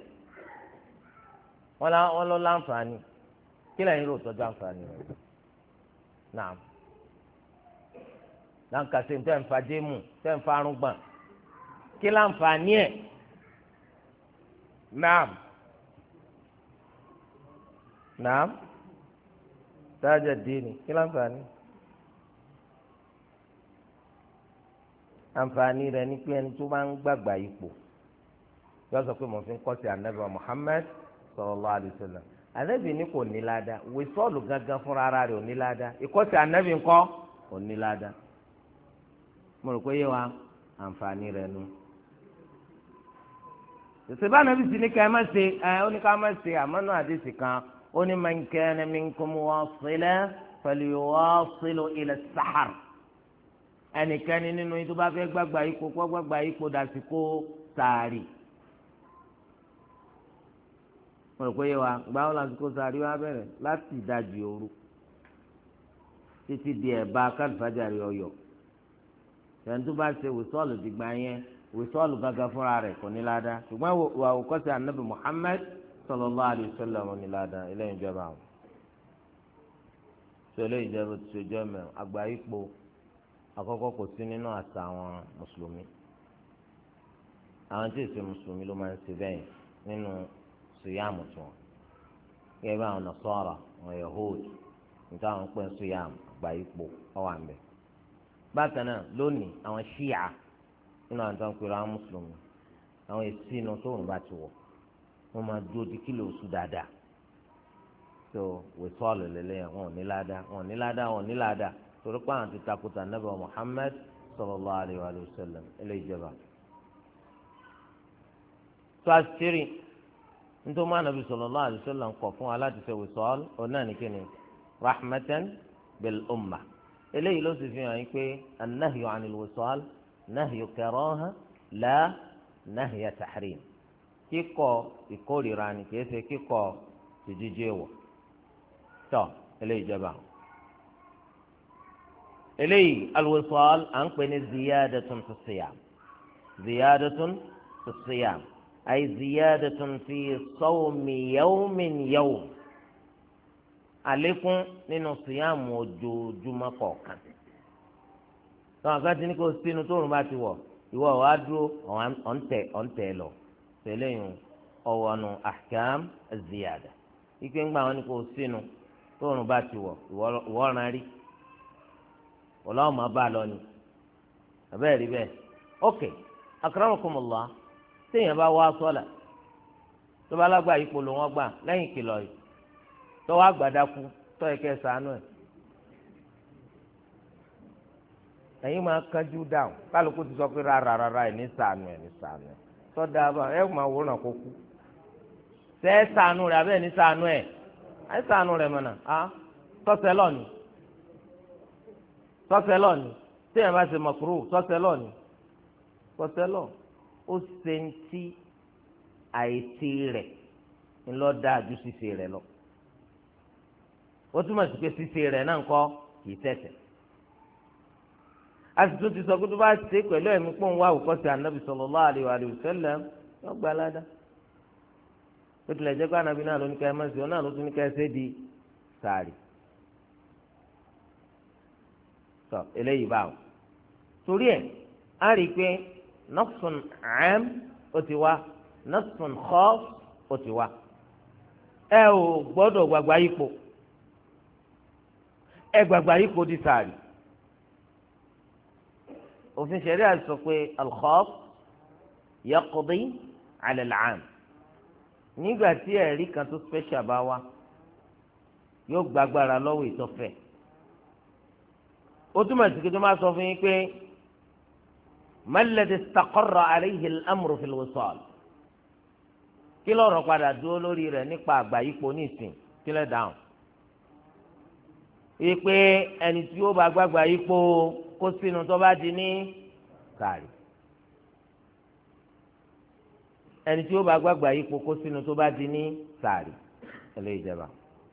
wọ́n lọ láǹfààní kí lẹ́yìn rò tọ́jú àǹfààní rẹ̀ naam lankasi tẹ́ ń fa jéèmù tẹ́ ń fa arúgbọ̀n kí láǹfààní ẹ̀ naam tájà díìnì kí láǹfààní àǹfààní rẹ̀ ní pé ẹni tó bá ń gbàgbà ipò yóò sọ pé mo fi ń kọ́ sí anabi Muhammad sallallahu alaihi wasallam anabi ní kò ní ládàá wíṣọ́ọ̀lù gangan fúnra ara rẹ̀ ò ní ládàá ìkọ́sí anabi ńkọ́ ò ní ládàá mo rò pé yé wa àǹfààní rẹ̀ nu. ìṣèbá anabi sì ní ká ẹ má ṣe ó ní ká má ṣe àmọ́ náà àdéhùn kan ó ní man kana minkum wasilan falyuwasilu ila as-sahar ẹnikẹ́ni nínú yín tó bá fẹ́ gbàgbà ipò kó gbàgbà ipò dàsìkò sàárì. mo rò pé yé wa gbàgbọ́ lásìkò sàárì wa bẹ̀rẹ̀ láti ìdajì òru títí di ẹ̀bá kálífàjárì ọ̀yọ́. ẹni tó bá ṣe wìsọ́ọ̀lù dìgbà yẹn wìsọ́ọ̀lù gángan fúnra rẹ̀ kò ní ládàá ṣùgbọ́n wà òkọ́sí anabi Muhammad sallallahu alaihi wasallam ní ládàá eléyìí ìjọba àwọn. sọ eléyìí ìjọba tó ṣe jọ mẹ́rin àgbà ipò àkọ́kọ́ kò sí nínú àṣà àwọn mùsùlùmí. àwọn tí èsì mùsùlùmí ló máa ń ṣe bẹ́ẹ̀ nínú síyàmù tí wọn. gẹ́gẹ́ bí àwọn Nasara àwọn Yahudi níta àwọn pẹ́ síyàmù àgbà ipò ọ̀wà ń bẹ̀. bákan náà lónìí àwọn Ṣíà nínú àwọn tó ń pèrò àwọn mùsùlùmí àwọn èsì inú tóun bá ti wọ̀ wọ́n máa dúró di kílò oṣù dáadáa tó wìsọ́ọ̀lù lélẹ́yìn wọn ò ní ládàá wọn ò ní ládàá wọn ò ní ládàá torí pé àwọn ti takuta Ànábì Muhammad sallallahu alaihi wa sallam eléyìí jẹba. tó a ṣírí nítorí mọ́ Ànábì sallallahu alaihi wa sallam kọ̀ fún wa láti ṣe wìsọ́ọ̀lù ọ̀nà nìkíni rahmatan bil umma eléyìí ló sì fi hàn yín pé an-nahyu anil wisal nahyu karaha la nahya tahrim kíkọ̀ ìkórìíra ni kìí ṣe kíkọ̀ ìjíjẹ wọ̀ tọ́ eléyìí jẹba. eléyìí al-wisal à ń pè ní ziyadatun fi siyam ziyadatun fi siyam ay ziyadatun fi sawmi yawmin yawm àlékún nínú síyàmù ojoojúmọ́ kọ̀ọ̀kan. tọ́wọ́n kan ti ní kó sínú tóorùn bá ti wọ̀ ìwọ wàá dúró ọ̀ǹtẹ̀ lọ tẹ̀léyìn ọ̀wọ́nu ahkam ziyada. ike ńgbà wọn ni kó sínú tóorùn bá ti wọ̀ ìwọ ọ̀ràn rí ọlọ́wọ́n máa bá a lọ ni àbẹ́ẹ̀ rí bẹ́ẹ̀. ok akramakumullah téèyàn bá wá sọ́là tó bá lágbà ipò ló wọ́n gbà lẹ́yìn ìkìlọ̀ yìí tọ́wọ́ àgbàdàkú tọ́ ẹ̀kẹ́ sànú ẹ̀ ẹ̀yin máa kánjú dáhùn kálukú ti sọ pé rárá ẹ̀ ní sànú ẹ̀ ní sànú ẹ̀ tọ́da bá ẹ̀ máa wòran kó kú tẹ́ ẹ̀ sànú rẹ̀ abẹ́ ẹ̀ ní sànú ẹ̀ ẹ̀ sànú rẹ̀ mọ̀nà á tọ́sẹ̀ lọ́ọ̀ni téèyàn bá ṣe mọ̀kúrú tọ́sẹ̀ lọ́ọ̀ni tọ́sẹ̀ lọ́ọ̀ ó ṣe ń tí àìsí rẹ̀ ńlọ dáa ju ṣíṣe rẹ̀ lọ ó túmọ̀ sí pé ṣíṣe rẹ̀ náà ń kọ́ kìí tẹ̀tẹ̀. a sì tún ti sọ pé tó bá ṣe pẹ̀lú ẹ̀mí pọ́n wá àwòkọ́ṣe ànábì sallallahu alaihi wa sallam yóò gba aládá. ó tilẹ̀ jẹ́ pé ànábì náà ló ní ká ẹ má ṣe ọ náà ló tún ní ká ẹ ṣe di sàárì. tọ́ eléyìí báwo. torí ẹ̀ á rí i pé nassun 'am ó ti wá nassun khass ó ti wá. ẹ ò gbọ́dọ̀ gbàgbá ipò ẹgbàgbà yìí kò di sàárì òfin ṣẹ̀ríà sọ pé al-khass yaqdi 'ala al-'am nígbà tí ẹ̀rí kan tó special bá wá yóò gbàgbára lọ́wọ́ ìtọ́fẹ́ ó túmọ̀ sí kí tó máa sọ fún yín pé mal ladhi istaqarra 'alayhi al-amru fi al-wisal kí lọ́rọ̀ padà dúró lórí rẹ̀ nípa àgbà yìí kò ní ìsìn kí lẹ́ dáhùn ipe ẹni tí ó bá gbàgbà ipò kó sínú tó bá di ní sàárì ẹni tí ó bá gbàgbà ipò kó sínú tó bá di ní sàárì ẹlẹ́yìí jẹba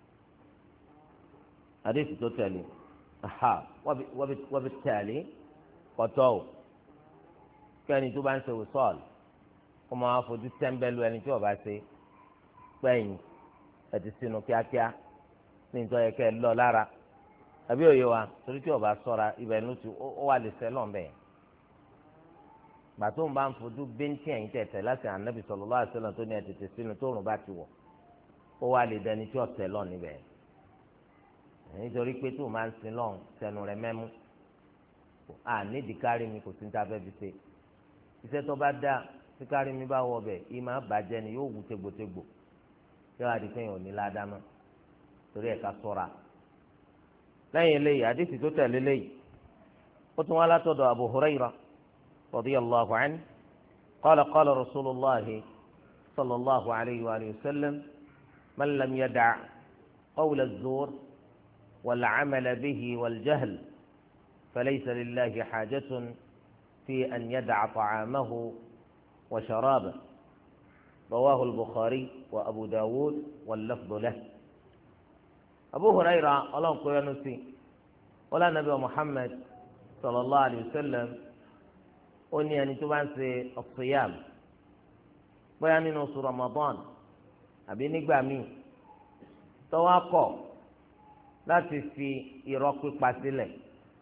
àdéhùn tó tẹ̀lé wọ́n fi tẹ̀lé kọ́tọ́ o kí ẹni tó bá ń ṣe wòsọ́ọ̀lù kó máa fojú tẹ́ńbẹ́lú ẹni tí ó bá ṣe pẹ́yìn ẹ̀ ti sínú kíákíá ní ìtọ́ yẹ kẹ́ ẹ lọ lára àbí òye wa torí tí ọba ṣọ́ra ibẹ̀ ló ti ó wà lè sẹ́lọ̀ ń bẹ̀. gbàtó ń bá ń fojú bẹ́ńtì ẹ̀yìn tẹ̀tẹ̀ láti ànábì sallallahu alaihi wasallam tó ní ẹ̀tẹ̀tẹ̀ sínú tóòrùn bá ti wọ̀ ó wà lè dẹni tí ọ̀tẹ̀ lọ níbẹ̀. nítorí pé tó máa ń sin lọ́n sẹ́nu rẹ̀ mẹ́mú à nídìí kárí mi kò sí ní tafẹ́ fi ṣe. iṣẹ́ tó bá dá tí kárí mi bá wọ bẹ̀ yìí máa bàjẹ́ ni yóò wù tegbòtegbò yóò àdìsẹ́ yẹn ò ní ládàá torí ẹ̀ ká ṣọ́ra. lẹ́yìn eléyìí àdìsí tó tẹ̀lé eléyìí ó tún wá látọ̀dọ̀ Abu Hurairah radiyallahu anhu qala qala rasulullahi sallallahu alayhi wa sallam man lam yada' qawla az-zur wal 'amala bihi wal jahl فليس لله حاجة في أن يدع طعامه وشرابه. رواه البخاري وأبو داود واللفظ له. أبو هريرة الله قال نسي ولا نبي محمد صلى الله عليه وسلم أني أن تبان الصيام بيان نص رمضان أبي نقبامي تواقع لا تفي إراق قاسلة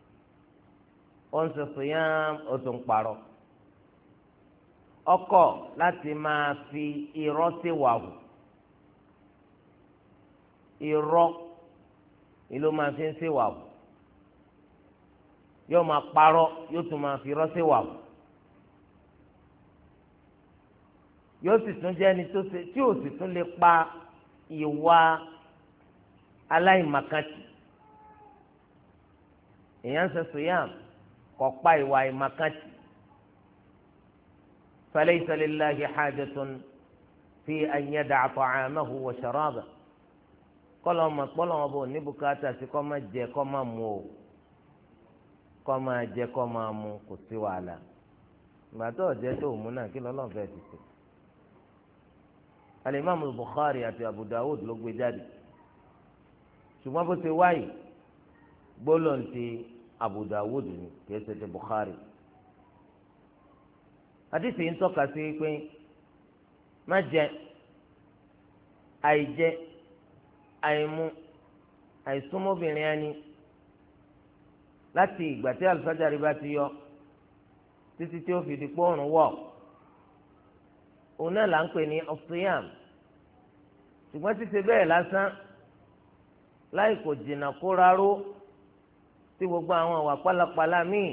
أنس الصيام أتنقارو ọkọ̀ láti máa fi irọ́ sí wàhù irọ́ ìlú máa fi ń sí wàhù yóò máa parọ́ yóò tún máa fi irọ́ sí wàhù yóò sì tún jẹ́ ẹni tó ṣe tí ò sì tún lè pa ìwà aláìmàkàtì èèyàn ń ṣe sùyàm kò pa ìwà àìmàkàtì. فليس لله حاجة في أن يدع طعامه وشرابه قال ما بو نبكاتا سي كما جي كما مو كما جي كما مو kò sí wàhálà ìgbà tó jẹ tó mú náà kí lọ́lọ́run fẹ́ẹ́ ti ṣe. Al-Imam al-Bukhari àti Abu Dawud ló gbé jáde ṣùgbọ́n bó ṣe wáyé gbólóhùn ti Abu Dawud ni kì í ṣe ti Bukhari. Àdìsí ń tọ́ka sí pé má jẹ àìjẹ àìmu àìsúnmọ́bìnrin ẹni láti ìgbà tí àlùfáàjàrí bá ti yọ títí tí ó fi di pọ́ọ̀rùn wọ̀ òun náà là ń pè ní ọ̀sùnyàm ṣùgbọ́n títí bẹ́ẹ̀ lásán láì kò jìnnà kó rárú tí gbogbo àwọn àwà pálapàla míì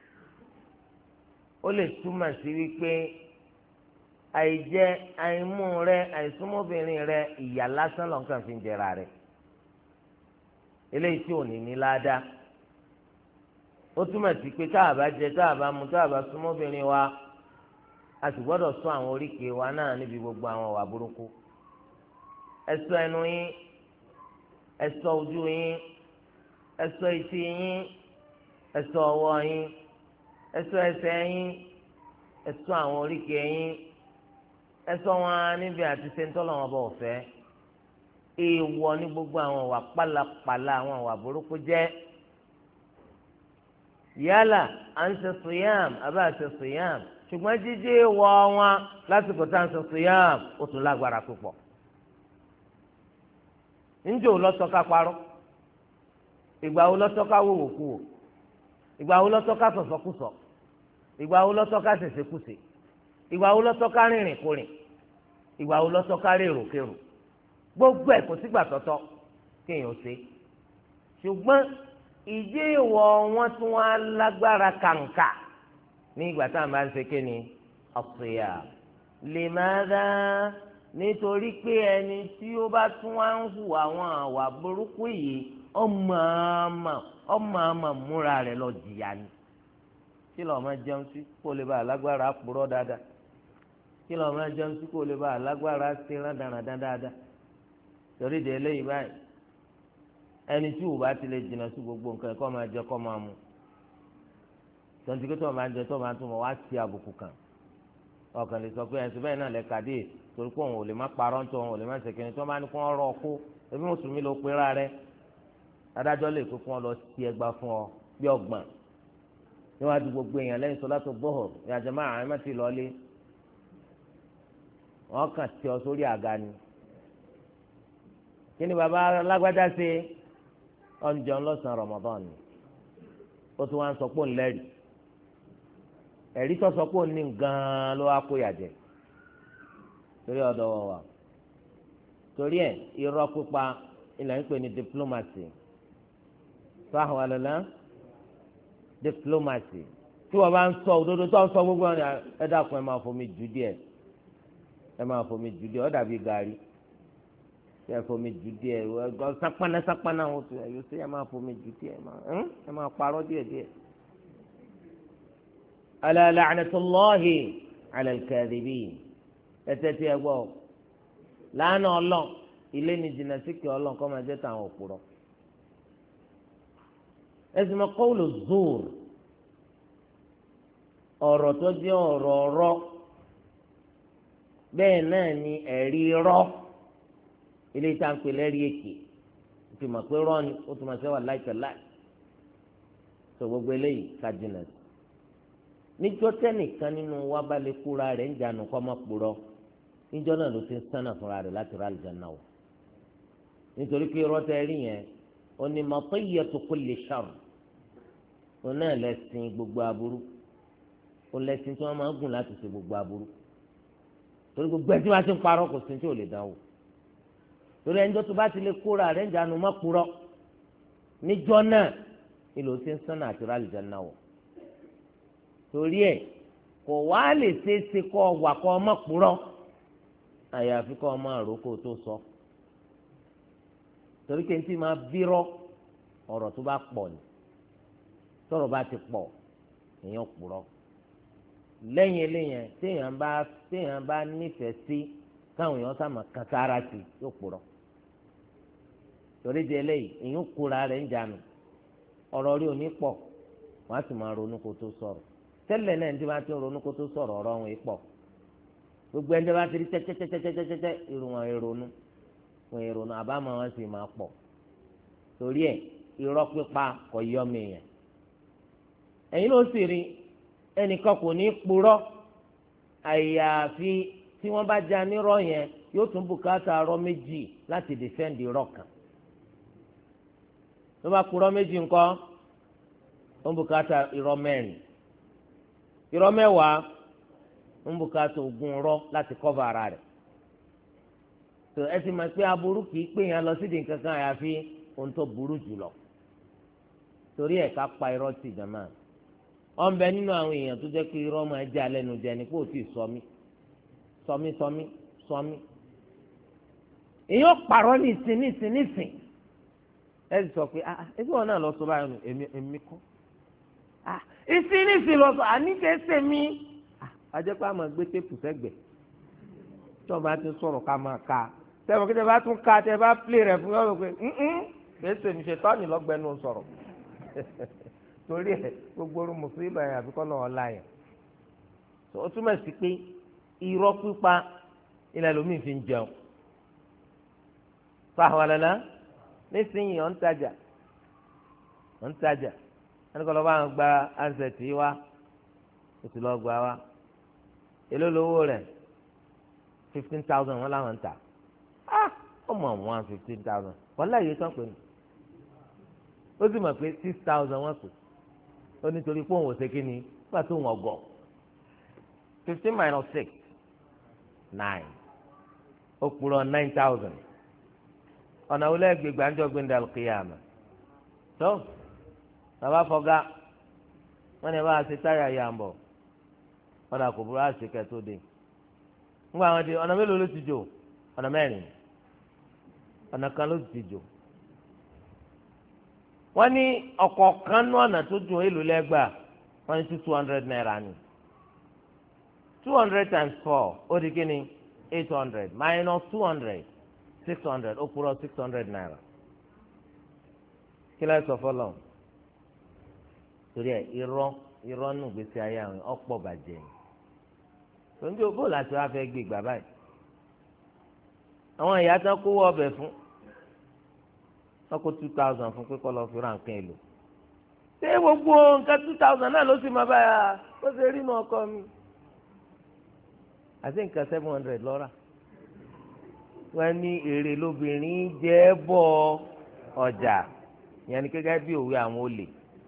ó lè túmọ̀ sí wípé àìjẹ àìmú rẹ àìsúnmọ́bìnrin rẹ ìyà lásán lọ́nkàn fi ń jẹra rẹ eléyìí tí ò ní ní ládàá ó túmọ̀ sí pé tá a bá jẹ tá a bá mu tá a bá súnmọ́bìnrin wa a sì gbọ́dọ̀ ṣọ́ àwọn oríkèé wa náà níbi gbogbo àwọn ìwà burúkú ẹ ṣọ́ ẹnu yín ẹ ṣọ́ ojú yín ẹ ṣọ́ etí yín ẹ ṣọ́ ọwọ́ yín ẹ ṣọ́ ẹsẹ̀ yín ẹ ṣọ́ àwọn oríkèé yín ẹ ṣọ́ wọn níbi àti sentọlọ wọn bọ ọfẹ èèwọ̀ ní gbogbo àwọn ìwà pálapàla àwọn ìwà burúkú jẹ́ yálà à ń ṣe sùyàm àbá à ń ṣe sùyàm ṣùgbọ́n jíjí wọ wọn lásìkò tá à ń ṣe sùyàm ó tún lágbára púpọ̀ ńjẹ́ ò lọ́tọ́ ká parọ́ ìgbà wo lọ́tọ́ ká wòwò kú wò ìgbà wo lọ́tọ́ ká sọ̀sọ́kùsọ ìgbà wo lọ́tọ́ ká ṣèṣekúṣe ìgbà wo lọ́tọ́ ká rìnrìn kúrìn ìgbà wo lọ́tọ́ ká rèrò kérò gbogbo ẹ̀ kò sígbà tọ́tọ́ kéèyàn ṣe ṣùgbọ́n ìdí ìwọ̀ wọn tún wá lágbára kàǹkà ní ìgbà tá à ń bá ń ṣe kéènì ọ̀sẹ̀yà lè máa dá nítorí pé ẹni tí ó bá tún wá ń hu àwọn àwà burúkú yìí ọmọ àmà múra rẹ̀ lọ jìyà ni kí lọ́ọ́ máa jẹun sí kó lè bá alágbára àpòrọ́ dáadáa kí lọ́ọ́ máa jẹun sí kó lè bá alágbára ṣe rádaràdá dáadáa torí de eléyìí báyìí ẹni tí òun bá ti lè jìnnà sí gbogbo nǹkan kó máa jẹ kó máa mu tonti kí tó máa jẹ tó máa tún mọ wá sí àbùkù kan ọkàn lè sọ pé ẹsùn bẹ́ẹ̀ náà lẹ kàdé torí pé òun ò lè má parọ́ tó òun ò lè má ṣèkìnnì tó máa ní kó ọ̀rọ̀ kó ebi mùsùlùmí ló pera rẹ̀ adájọ́ lè kó fún ọ lọ sí ẹgbàá fún ọ bí ọgbọ̀n níwájú gbogbo èèyàn lẹ́yìn sọlá tó gbọ́họ̀ ìyàjẹ́ máa àárín mẹ́tì lọ́lé wọ́n kàn tí ọ sórí àga ni kí ni bàbá alágbádá ṣe ọ̀njọ́ lọ́sàn-án Ramadan ni ó tún wá ń sọ pé òun lẹ́rìí ẹ̀rí tó sọ pé òun ní gan-an ló wá kó yàjẹ́ torí ọ̀dọ̀ wọ̀ wá torí ẹ̀ irọ́ pípa ilẹ̀ ń pè ní diplomacy fáwọn àlọ́lá diplomacy tí wọ́n bá ń sọ òdodo tó ń sọ gbogbo ẹ dákun ẹ máa fomi jù díẹ̀ ẹ máa fomi jù díẹ̀ ó dàbí gàrí ẹ fomi jù díẹ̀ sápánà sápánà wọn tó ẹ yóò ṣe ẹ máa fomi jù díẹ̀ ẹ máa parọ́ díẹ̀ díẹ̀. ala la'natullahi ala al-kadhibin ẹ tẹ́tí ẹ gbọ́ lánàá ọlọ́ ilé ní jìnnà síkì ọlọ́ kọ́ máa jẹ́ tàwọn òpùrọ́ ẹ̀sìn mọ́ qawlu zur ọ̀rọ̀ tó jẹ́ ọ̀rọ̀ ọ̀rọ̀ bẹ́ẹ̀ náà ni ẹ̀rí rọ́ ilé ìta ń pè lẹ́rìí èké ó ti mọ̀ pé rọ́ ni ó ti mọ̀ sẹ́wà láìpẹ́ láì tó gbogbo eléyìí ká jìnnà sí níjọ́ tẹ́nìkan nínú wa bá lè kúra rẹ̀ ń jànú kọ́ mọ́ purọ́ níjọ́ náà ló ti ń sánà fúnra rẹ̀ láti rà àlùjánnà wọ̀ nítorí pé rọ́tẹ́ rí yẹn ó ní matayyatu kulli sharr ó náà lẹ́sìn gbogbo aburú ó lẹ́sìn tí wọ́n máa ń gùn láti ṣe gbogbo aburú torí gbogbo ẹtí wá sí ń parọ́ kò sí tí ò lè dánwò torí ẹnjọ́ tó bá ti lè kóra rẹ̀ ń jánu má purọ́ níjọ́ náà ìlò tí ń sánà àti rálì jẹ́ náà wọ̀ torí ẹ̀ kò wá lè ṣeéṣe kọ́ wà kọ́ má purọ́ àyàfi kọ́ ọmọ àròkọ tó sọ torí kí n tí máa bírọ́ ọ̀rọ̀ tó bá pọ̀ ni tọ́rọ̀ bá ti pọ̀ èèyàn purọ́ lẹ́yìn eléyẹn téèyàn bá nífẹ̀ẹ́ sí káwọn èèyàn sàmà kan sára sí yóò purọ́ torí di eléyìí èèyàn kóra rẹ̀ ń jánu ọ̀rọ̀ rí òní pọ̀ wọ́n á sì máa ronú kó tó sọ̀rọ̀ tẹ́lẹ̀ náà ní tí wọ́n ti ń ronú kó tó sọ̀rọ̀ ọ̀rọ̀ wọn pọ̀ gbogbo ẹni tí wọ́n ti rí tẹ́tẹ́tẹ́tẹ́tẹ́tẹ́ irun wọn èrònú wọn èrònú àbámọ̀ wọn sì máa pọ̀ torí ẹ̀ irọ́ pípa kò yọ mí yẹn ẹ̀yin ló sì rí ẹnìkan kò ní purọ́ àyàfi tí wọ́n bá já nírọ́ yẹn yóò tún bùkátà arọ́ méjì láti dìfẹ́ǹdì irọ́ kan tó bá purọ́ méjì ńkọ́ ó ń bùkátà irọ́ mẹ́rin irọ́ mẹ́wàá ń bùkátà ogún irọ́ láti kọ́va ara rẹ̀ tó ẹ sì máa pé aburú kìí pé yẹn lọ sídìí kankan àyàfi ohun tó burú jùlọ torí ẹ̀ ká pa irọ́ tì jàmá ọ̀nbẹ nínú àwọn èèyàn tó jẹ́ pé irọ́ máa jẹ́ alẹ́nu jẹ ni kó o tí ì sọmí èèyàn pààrọ̀ nísìn ẹ sì sọ pé ẹbí wọn náà lọ sọ báyìí èmi kọ́ ìsìn lọ sọ àníkẹ́sẹ̀ mi ajẹ́pẹ́ àmọ́ gbé tépù sẹ́gbẹ̀ẹ́ tí wọ́n bá ti sọ̀rọ̀ ká máa ka tẹ́wọ̀n kí tẹ́ bá tún ka tẹ́ bá pílé rẹ̀ fún yọ̀rọ̀ pé kẹ́sẹ̀ mi ṣe tọ́ni lọ́gbẹ́nu sọ̀rọ̀ torí ẹ gbogbo orun mùsùlùmí yẹn àbíkọ́ náà ọ̀la yẹn ó túmọ̀ sí pé irọ́ pípa ilẹ̀ lómi fi ń jẹun fáwọn àlàlà nísìnyí ọ̀ ń tajà ẹni kọ́ lọ́ bá wọn gba ansẹ̀tì wa ó sì lọ́ọ́ gba wa èló lówó rẹ̀ 15,000 wọn làwọn ń tà ọmọ àwọn 15,000 wọ́n láyé tán pé ó sì mọ̀ pé 6,000 wọ́n pè ó nítorí pé òun ò ṣe kí ni nígbà tó wọ́n gọ̀ 15 minus 6 9 ó kúrò 9,000 ọ̀nà wo lẹ́gbẹ̀ẹ́ gbàǹjọ́ gbẹ̀ndà kìyàmà tó bàbá fọgá wọ́n ní bá a ṣe táyà yà ń bọ̀ wọ́n dà kò burú àṣẹ kẹ́ tó dé ńgbà wọn di ọ̀nà mélòó ló ti jò ọ̀nà mẹ́rin ọ̀nà kan ló ti jò wọ́n ní ọ̀kọ̀ọ̀kan ní ọ̀nà tó dùn èlò lẹ́gbàá wọ́n ní 200 naira ni 200 times 4 ó di kí ni 800 minus 200 600 ó kúrò 600 naira kí lẹ́yìn sọ fọlọ́ torí ẹ̀ irọ́ nù gbèsè ayé àwọn ọ̀pọ̀ bàjẹ́ ni tòǹdì òbó láti wá fẹ́ gbé gbà báyìí àwọn ìyá tán kówó ọbẹ̀ fún wọ́n kó 2,000 fún pé kọ́ lọ́ọ́ fi ra nǹkan èlò ṣé gbogbo nǹkan 2,000 náà ló sì máa báyà ó ṣe rí inú ọkọ mi àti nǹkan 700 lọ́ra wọ́n ní èrè lóbìnrin jẹ́ bọ́ ọjà ìyẹn ni gẹ́gẹ́ bí òwe àwọn olè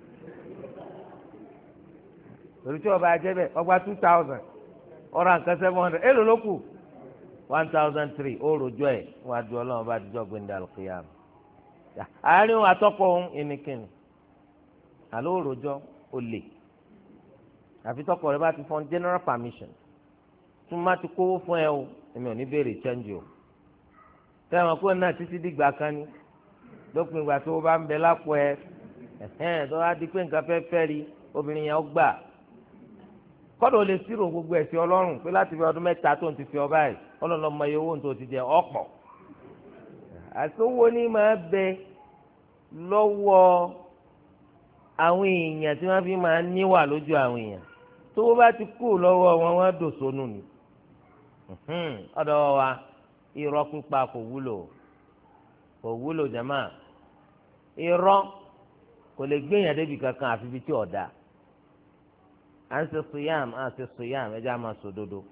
torí tí ọba ajẹ́ bẹ́ẹ̀ ọgbà 2,000 ọ̀rọ̀ nǹkan 700 èlò ló kù 1,003 ó rojọ́ ẹ̀ wọ́n á di ọlọ́run bá dijọ́ gbẹ̀ndà lùkìyàm àárín òun àtọ́kọ̀ òun ìnìkìnnì àlọ́ òròjọ́ olè àfi tọkọ rẹ bá ti fọ́n general permission tún má ti kówó fún ẹ o èmi ò ní béèrè change o tẹ́wọ̀n kó náà títí dìgbà kan ní lópin ìgbà tó o bá ń bẹ lápò ẹ tó wá di pé nǹkan fẹ́ fẹ́ rí obìnrin yẹn ó gbà kọ́dọ̀ lè sírò gbogbo ẹ̀sìn ọlọ́run pé láti fi ọdún mẹ́ta tó ń ti fi ọ báyìí ọlọ́run lọ́mọ iye owó tó ti jẹ ọ̀pọ̀ àtòwò ní máa bẹ lọ́wọ́ àwọn èèyàn tí wọ́n fi máa níwà lójú àwọn èèyàn tó bá ti kú lọ́wọ́ wọn wọ́n dòṣónú ni ọ̀dọ̀ wa irọ́ pípa kò wúlò jama irọ́ kò lè gbéyàn débi kankan àfi bí tí ọ̀dà à ń ṣe suyam ẹjẹ́ àmà sòdodo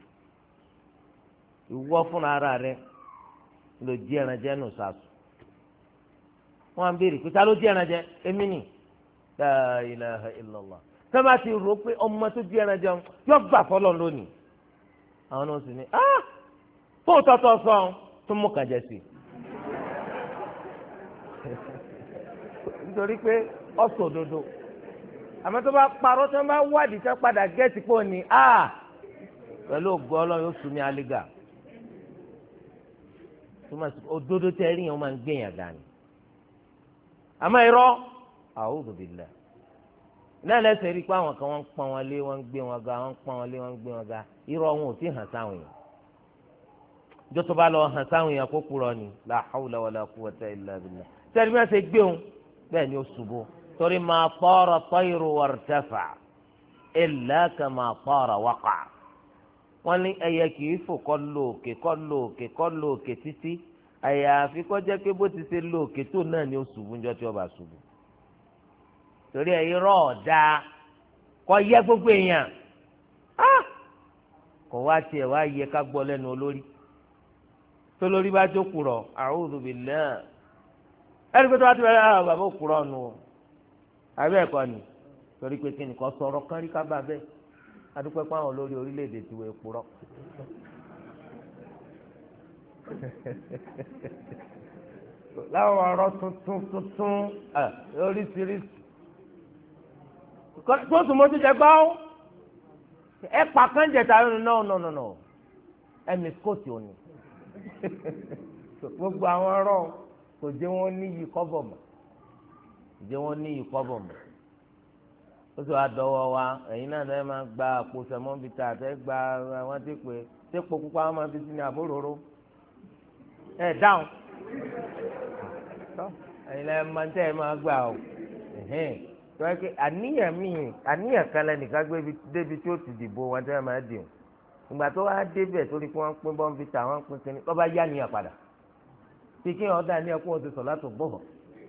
ìwọ fúnra ara rẹ ló jí ẹran jẹ nù sàṣù wọn á béèrè pé ta ló jí ẹran jẹ èmi nì la ilaha illallah sábà ti rò pé ọmọ tó jí ẹran jẹun yóò gbà fọlọ lónìí àwọn náà sì ní fóun tọ́tọ́ sọ tó mú kàn jẹ sí i nítorí pé ọ̀sọ̀ òdodo àmọ́ tó bá parọ́ tó bá wádìí tó padà gẹ́ẹ̀tì pọ̀ ní pẹ̀lú ògo Ọlọ́run yóò sún ní alígà òdodo tẹ́ rí yẹn wọ́n máa ń gbìyànjú dání àmọ́ irọ́ a'udhu billah náà lẹ́sẹ̀ rí i pé àwọn kan wọ́n ń pọ́n wọn lé wọ́n ń gbé wọn ga wọ́n ń pọ́n wọn lé wọ́n ń gbé wọn ga irọ́ wọn ò tí hàn sáwọn èèyàn ìjọ tó bá lọ hàn sáwọn èèyàn kó kúrọ ni la hawla wala quwwata illa billah sẹ́ni bí wọ́n ṣe gbé wọn bẹ́ẹ̀ ni ó ṣubú torí ma tara tayru wartafa illa kama tara waqa wọ́n ní ẹyẹ kì í fò kọ́ lóòkè kọ́ lóòkè kọ́ lóòkè títí àyàfi kó jẹ́ pé bó ti ṣe lóòkè tó náà ni ó ṣubú níjọ́ tí ó bá ṣubú torí ẹ̀ irọ́ ọ̀dà kọ́ yẹ gbogbo èèyàn kò wá tiẹ̀ wá yẹ ká gbọ́ lẹ́nu olórí tó lórí bá jókòó rọ̀ a'udhu billah ẹni pé tó bá ti bẹ̀rẹ̀ bàbá òkúrọ̀ nù o àbí ẹ̀kọ́ ni torí pé kí nìkan sọ̀rọ̀ kán rí ká bá bẹ́ẹ̀ adúpẹ́ pé àwọn olórí orílẹ̀-èdè ti wọ èkúrọ̀ láwọn ọ̀rọ̀ tuntun oríṣiríṣi tó tún mọ́ ti jẹ gbọ́ ẹ pàkánjẹ tàbí no ẹ mi skóòtì òní gbogbo àwọn ọ̀rọ̀ kò jẹ́ wọ́n níyì kọ́bọ̀ mọ́ ó sì wá dọ́wọ́ wa ẹ̀yin náà lẹ́yìn máa gba àpò sẹ̀mọ́bìtà àtẹ́ gba àwọn tí pé sépò pupa wọn máa fi sí ní àbóròró ẹ̀ dáhùn ẹ̀yin lẹ́yìn máa ń tẹ́ ẹ máa gbà ó tọ́wọ́ pé àníyàn kan lẹ́nìkan gbé débi tí ó ti dìbò wọn tẹ́ ẹ máa dì ó ìgbà tó wá débẹ̀ torí pé wọ́n pín bọ́ǹbìtà wọ́n pín kínní lọ́ba yá níyàn padà tí kí ọ̀dà ní ẹkún oṣù sọ̀lá tó gbọ́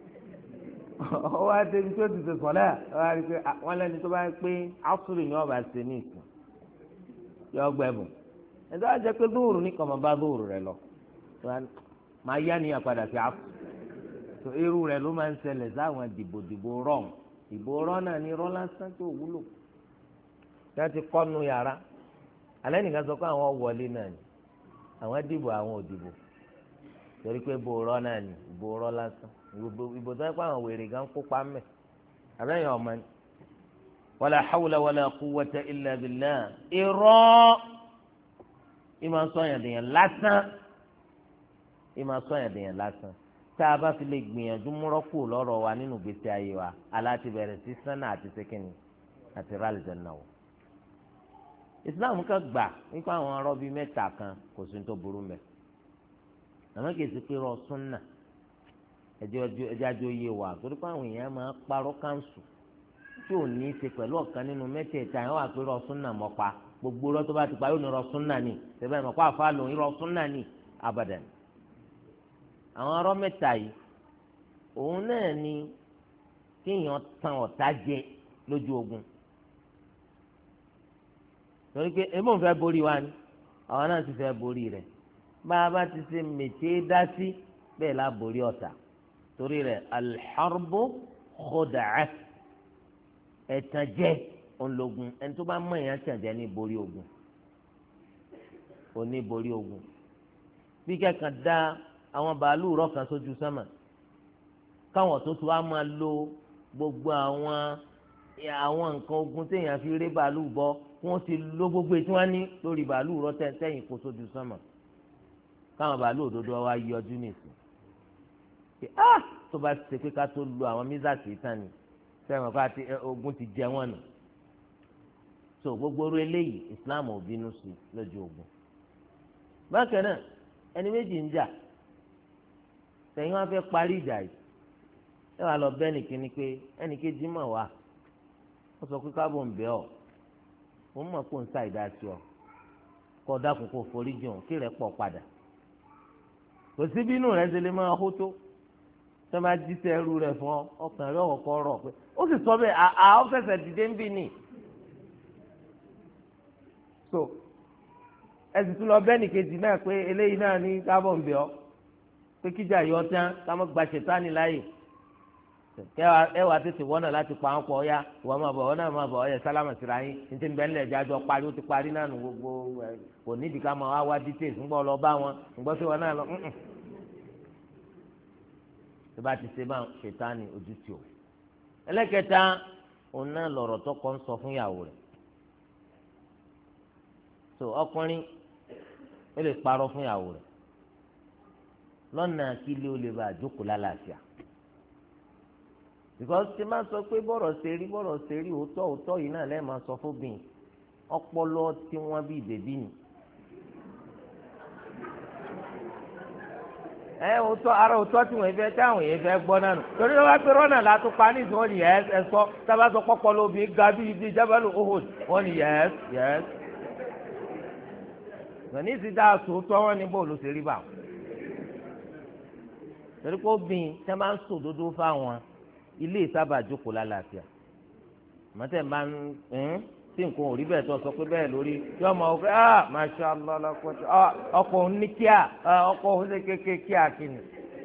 ọ wá débi tó ti ṣe sọ̀lá wá rí i pé wọ́n lẹ́ni tó bá ń pé áṣùrì ni ọba ṣe ní ìsìn yọ ọgbẹ́bùn ẹ̀dá wá jẹ́ pé dóòrù ní kọ̀mọ̀ bá dóòrù rẹ lọ máa yá níyàn padà sí áṣù tó irú rẹ ló máa ń ṣẹlẹ̀ sáwọn dìbò rọ̀m ìbò rọ̀ náà ní rọ́ lásán tó wúlò tí wọ́n ti kọ́nu yàrá alẹ́ nìkan sọ pé àwọn wọlé náà ni àwọn dìbò àwọn ò dìbò torí pé bòrọ náà ni bòrọ lásán ìbò tó ń pa àwọn wèrè gan kópa mẹ àbẹ́yẹn ọmọ ni wala hawla wala quwwata illa billah irọ́ ìmọ̀ sọ̀yàn dèèyàn lásán tá a bá fi lè gbìyànjú múrọ́kù lọ́rọ̀ wa nínú gbèsè ayé wa aláti bẹ̀rẹ̀ sí sánà àti sẹ́kìnì àti rálìjẹ̀nà wọ̀ Islam kan gbà nípa àwọn arọ́ bíi mẹ́ta kan kò sí ní tó burú mẹ́ àmọ́ kìí ṣe pé rọ súnà ẹjọ́ ajó yé wa torí pé àwọn èèyàn máa parọ́ káńsù tí ò ní í ṣe pẹ̀lú ọ̀kan nínú mẹ́tẹ̀ẹ̀ta yẹn wà pé rọ súnà mọ́ pa gbogbo rọ tó bá ti pa yóò ní rọ súnà ni ṣẹbẹ́ mọ̀ kó àfa lòun rọ súnà ni abadan àwọn arọ́ mẹ́ta yìí òun náà ni kéèyàn tan ọ̀tá jẹ lójú ogun torí pé èmi ò fẹ́ borí wa ni àwọn náà sì fẹ́ borí rẹ̀ bá a bá ti ṣe mètè dá sí bẹ́ẹ̀ la borí ọ̀tá torí rẹ̀ alḥarbu khuda'a ẹ̀tànjẹ ológun ẹni tó bá mọ̀ èèyàn tànjẹ ní borí ogun òní borí ogun bí kẹ́kàn dá àwọn bàálù rọ̀kan sójú sánmà káwọn tó wá máa lo gbogbo àwọn nǹkan ogun téèyàn fi rí bàálù bọ́ wọ́n ti lo gbogbo ètò wọn ní lórí bàálù rọ̀ tẹ̀yìn kó sójú sánmà káwọn bàálù òdodo wa yọjú nìsín tó bá ṣe pé ká tó lo àwọn mísàsì tán ni sẹ́wọ̀n ká ogun ti jẹ wọ́n nù so gbogbo orí eléyìí Islam ò bínú sí lójú ogun bákan náà ẹni méjì ń jà sẹ́yìn wọn fẹ́ parí ìjà yìí ẹ wà lọ bẹ́ẹ̀ nìkíní pé ẹnìkejì mọ̀ wá ó sọ pé káàbọ̀ ń bẹ̀ ọ́ ó mọ̀ kó ń sa ìdá sí ọ kó dákun kó forí jùn kí rẹ̀ pọ̀ padà kò sí bínú rẹ̀ ṣe lè máa hó tó tó máa jíṣẹ́ ẹrú rẹ̀ fún ọ ọkàn rẹ̀ ọ̀kọ́ rọ̀ pé ó sì sọ bẹ́ẹ̀ àá fẹsẹ̀ dìde ń bì ní. so ẹsì tún lọ bẹ́ẹ̀ nìkejì náà pé eléyìí náà ní káàbọ̀ ń bẹ̀ ọ́ pé kíjà yọ tán ká má gba ṣètánì láàyè ẹ wà tètè wọ́nà láti pa wọn pọ̀ ọ́yá ìwọ máa bọ̀ ọ́ náà máa bọ̀ ọ́ yẹ sálámà síra yín ní ti ń bẹ́ẹ̀ nílẹ̀ jájọ́ parí ó ti parí náà nù gbogbo kò nídìí ká máa wá details ń gbọ́ lọ bá wọn ń gbọ́ sí wọn náà lọ tó bá ti ṣe máa ṣètánì ojú tì ó. ẹlẹ́kẹta òun náà lọ̀rọ̀ tọkọ ń sọ fún ìyàwó rẹ̀ so ọkùnrin ó lè parọ́ fún ìyàwó rẹ̀ lọ́nà kí ilé ó lè bá àjókòó lálàáfíà because tí máa sọ pé bọ́rọ̀ ṣe rí òótọ́ yìí náà lẹ́ẹ̀ máa sọ fóbìn ọpọlọ tí wọ́n bí bèbí ni. ara òótọ́ tí wọ́n fẹ́ táwọn èèyàn fẹ́ gbọ́ náà nù torí wọ́n bá pé rọ́nà látún pa ní ìsìn wọ́n ní ẹ sọ sábà sọ pọ́pọ́lọ obìnrin ga bí ibi Jabalu Uhud wọ́n ní yẹ́s. ní ìsìn dáa sòótọ́ wọn ní bóòlù ṣe rí bá wọn. torí pé obìnrin tẹ́ máa ń sòdodo fáwọn ilé ìsábà jókòó lálàáfíà mọ́tẹ́ máa ń tí nǹkan ò rí bẹ́ẹ̀ tó sọ pé bẹ́ẹ̀ lórí yóò máa wọ pé masha Allah lọ́kọ̀tì ọkọ̀ òun ní kíá ọkọ̀ òun ṣe kékeré kíá kìnnì.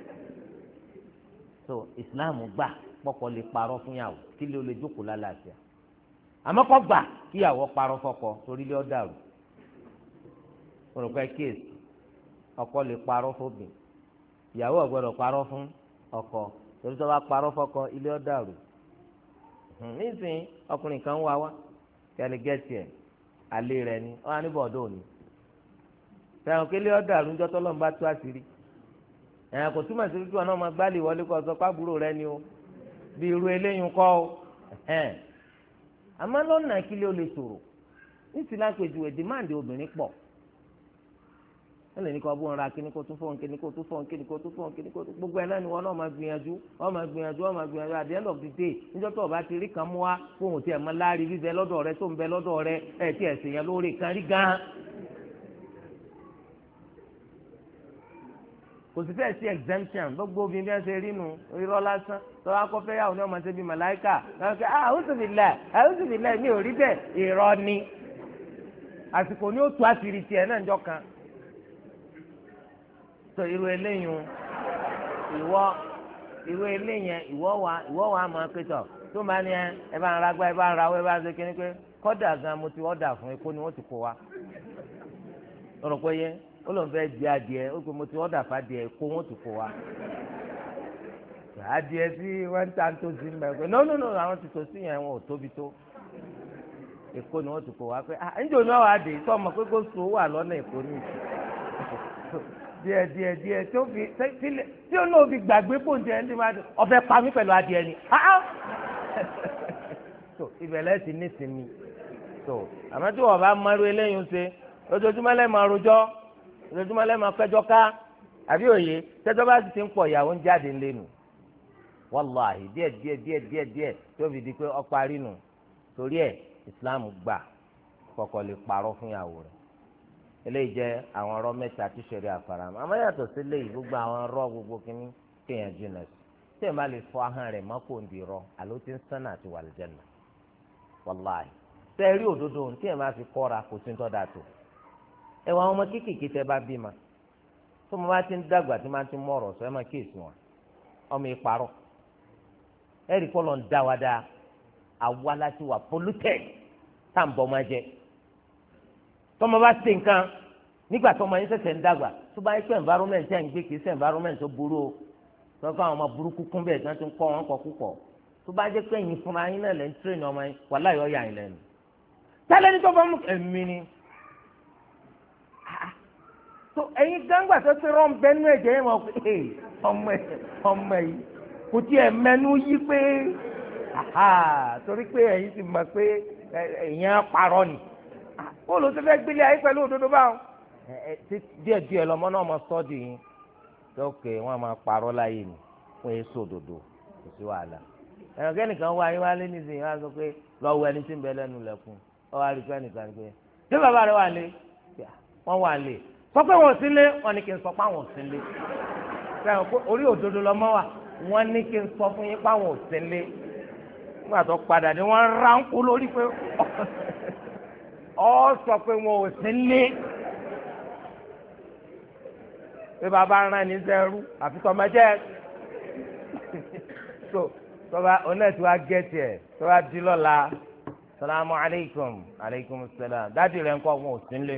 so Islam gbà pọ́kọ lè parọ́ fún yàwó kí ló lè jókòó lálàáfíà àmọ́ kọ́ gbà kí yàwó parọ́ fọ́kọ torí lé ọ́ dàrú. mo rò pé kéèsì ọkọ lè parọ́ fóbìn ìyàwó ò gbọ́dọ̀ parọ́ fún ọkọ torí tó bá parọ́ fọ́kọ ilé ọ̀ dàrú. nísìnyí ọkùnrin kan wá wá kẹ́ni gẹ́tì ẹ̀ alẹ́ rẹ̀ ni ọ́ á ní bọ̀dọ̀ òní fẹ́ràn kí ilé ọ̀ dàrú ńjọ́ tọ́lọ́mù bá tú àṣírí ẹ̀yàn kò túmọ̀ sí wípé ọ̀nà ọmọ gbálì wọlé kọ́ sọ pábúrò rẹ ni o bí irú eléyìí kọ́ o àmọ́ lọ́nà kí ilé ó lè sọ̀rọ̀ nísìnyí lápèjúwe dìmáàndì obìnrin pọ̀ wọ́n lè ní kó bó ń ra kíní kó tún fọ́n kíní kó tún fọ́n kíní kó tún fọ́n kíní kó tún gbogbo ẹ̀ náà ni wọ́n náà máa gbìyànjú at the end of the day níjọ́ tó o bá ti rí kan mú wa kó o tiẹ̀ mọ láàrin bíbẹ lọ́dọ̀ rẹ tó ń bẹ lọ́dọ̀ rẹ ẹ̀ tí ẹ̀ sì yẹn lórí kan rí gan. kò sì fẹ́ sí exemption gbogbo obìnrin bí wọ́n ṣe rí nu irọ́ lásán tó wá kọ́ fẹ́ yàwó ní ọmọ ṣe bí màláìkà àwùjọbìlẹ̀ mi ò rí bẹ́ẹ̀ irọ́ ni àsìkò ní ó tú àṣírí tiẹ̀ náà njọ́ kan. tó irú eléyìí ìwọ wa máa pé tọ tó máa ní ẹ bá ń ra gbá ẹ bá ń ra owó ẹ bá ń ṣe kíní pé kọ́dà gan mo ti ọ̀dà fún epo ni wọ́n ti kó wa lọ́rọ̀ pé yẹ ó lóun fẹ́ di adìẹ ó pé mo ti ọ̀dà fàdìẹ epo wọ́n ti kó wa adìẹ tí wọ́n ń ta tó sí mbẹ́ pé no àwọn ti tó sí yẹn wọn ò tóbi tó èkó ni wọ́n ti kó wa pé ǹjẹ́ òní ọ̀hún adìẹ tó ọmọ pé kó so wà lọ́nà èkó ní ìsìn díẹ̀ tí ó náà fi gbàgbé bóńjẹ ẹni máa ọ̀fẹ́ pa mí pẹ̀lú adìẹ ni so ìbẹ̀lẹ̀ ti ní sinmi so àmọ́ tí wọ́n bá mọ́rú eléyìí ṣe ojoojúmọ́ lẹ́ẹ̀ máa rojọ́ ojoojúmọ́ lẹ́ẹ̀ máa pẹ́jọ́ ká àbí òye tẹ́jọ́ bá sì ti ń pọ̀ ìyàwó ń jáde lẹ́nu wàláhì díẹ̀ tó fi di pé ó parí nù torí ẹ̀ Islam gbà kọ́kọ́ lè parọ́ fún ìyàwó rẹ̀ eléyìí jẹ́ àwọn ọ̀rọ̀ mẹ́ta tí sẹ̀rí àfaramọ́ àmọ́ yàtọ̀ sí eléyìí gbogbo àwọn ọ̀rọ̀ gbogbo kìíní kéèyàn jìnnà sí tí èèyàn bá lè fọ ahọ́n rẹ̀ mọ́ kó ń di rọ àló tí ń sánà àti wà lìjẹ́nà wàláhì tẹ́ ẹ rí òdodo tí èèyàn bá fi kọ́ra kò sí ń tọ́ da tó ẹ wọ àwọn ọmọ kéékèèké tẹ́ bá bí ma tó mo bá ti ń dàgbà tí máa ti mú ọ̀rọ̀ sọ ẹ máa kíyèsí wọn ọmọ ìparọ́ ẹ rí kọ́lọ̀ ń dá wa dáa àwa láti wà polluted tá à ń bọ́ máa jẹ tọmọ bá ṣe nǹkan nígbà tọmọ yín ṣẹ̀ṣẹ̀ ń dàgbà tó bá yẹ pé environment ẹ̀ ń gbé kìí ṣe environment tó burú o tó kọ́ àwọn ọmọ burúkú kún bẹ́ẹ̀ tí wọ́n ti ń kọ́ wọn kọ́ púpọ̀ tó bá jẹ́ pé ẹ̀yin fúnra yín náà lẹ́ ń train ọmọ yín wàhálà yọ yà yín lẹ́nu tẹ́lẹ̀ ní tó bá mú ẹ̀mí ni tó ẹ̀yin gángba tó ti rán bẹ́nu ẹ̀jẹ̀ yẹn wọ́n pé ọmọ yìí kò tiẹ̀ mẹ́nu yí pé torí pé ẹ̀yin ti mọ̀ pé ẹ̀yin á parọ́ ni bóòlù tó fẹ́ gbélé ayé pẹ̀lú òdodo báwọn. díẹ̀ lọmọ náà mọ sọ́ọ̀dì yín tókè wọn máa parọ́ láyé ni wọ́n yé sódodo kò sí wàhálà ẹ̀rọ kẹ́nìkan wá yín wálé nísìnyí wá sọ pé lọ́wọ́ ẹni tí ń bẹ lẹ́nu lẹ́kùn ọ wá rí kẹ́nìkan pé ṣé bàbá rẹ wà lé wọ́n wà lé sọ pé wọ́n ò sí lé wọ́n ní kí n sọ pé àwọn ò sí lé orí òdodo lọ́mọ wà wọ́n ní kí n sọ fún yín pé àwọn ò sí lé nígbà tó padà ní wọ́n ránkú lórí pé ọ sọ pé wọn ò sí lé pé bàbá rán ní sẹ́rú àfi tọmọdé so tọba onẹ́tí wa gẹ̀ẹ́tì ẹ̀ tọba di lọ́la salamu aleykum salam dáàdi rẹ̀ ńkọ́ wọn ò sí lé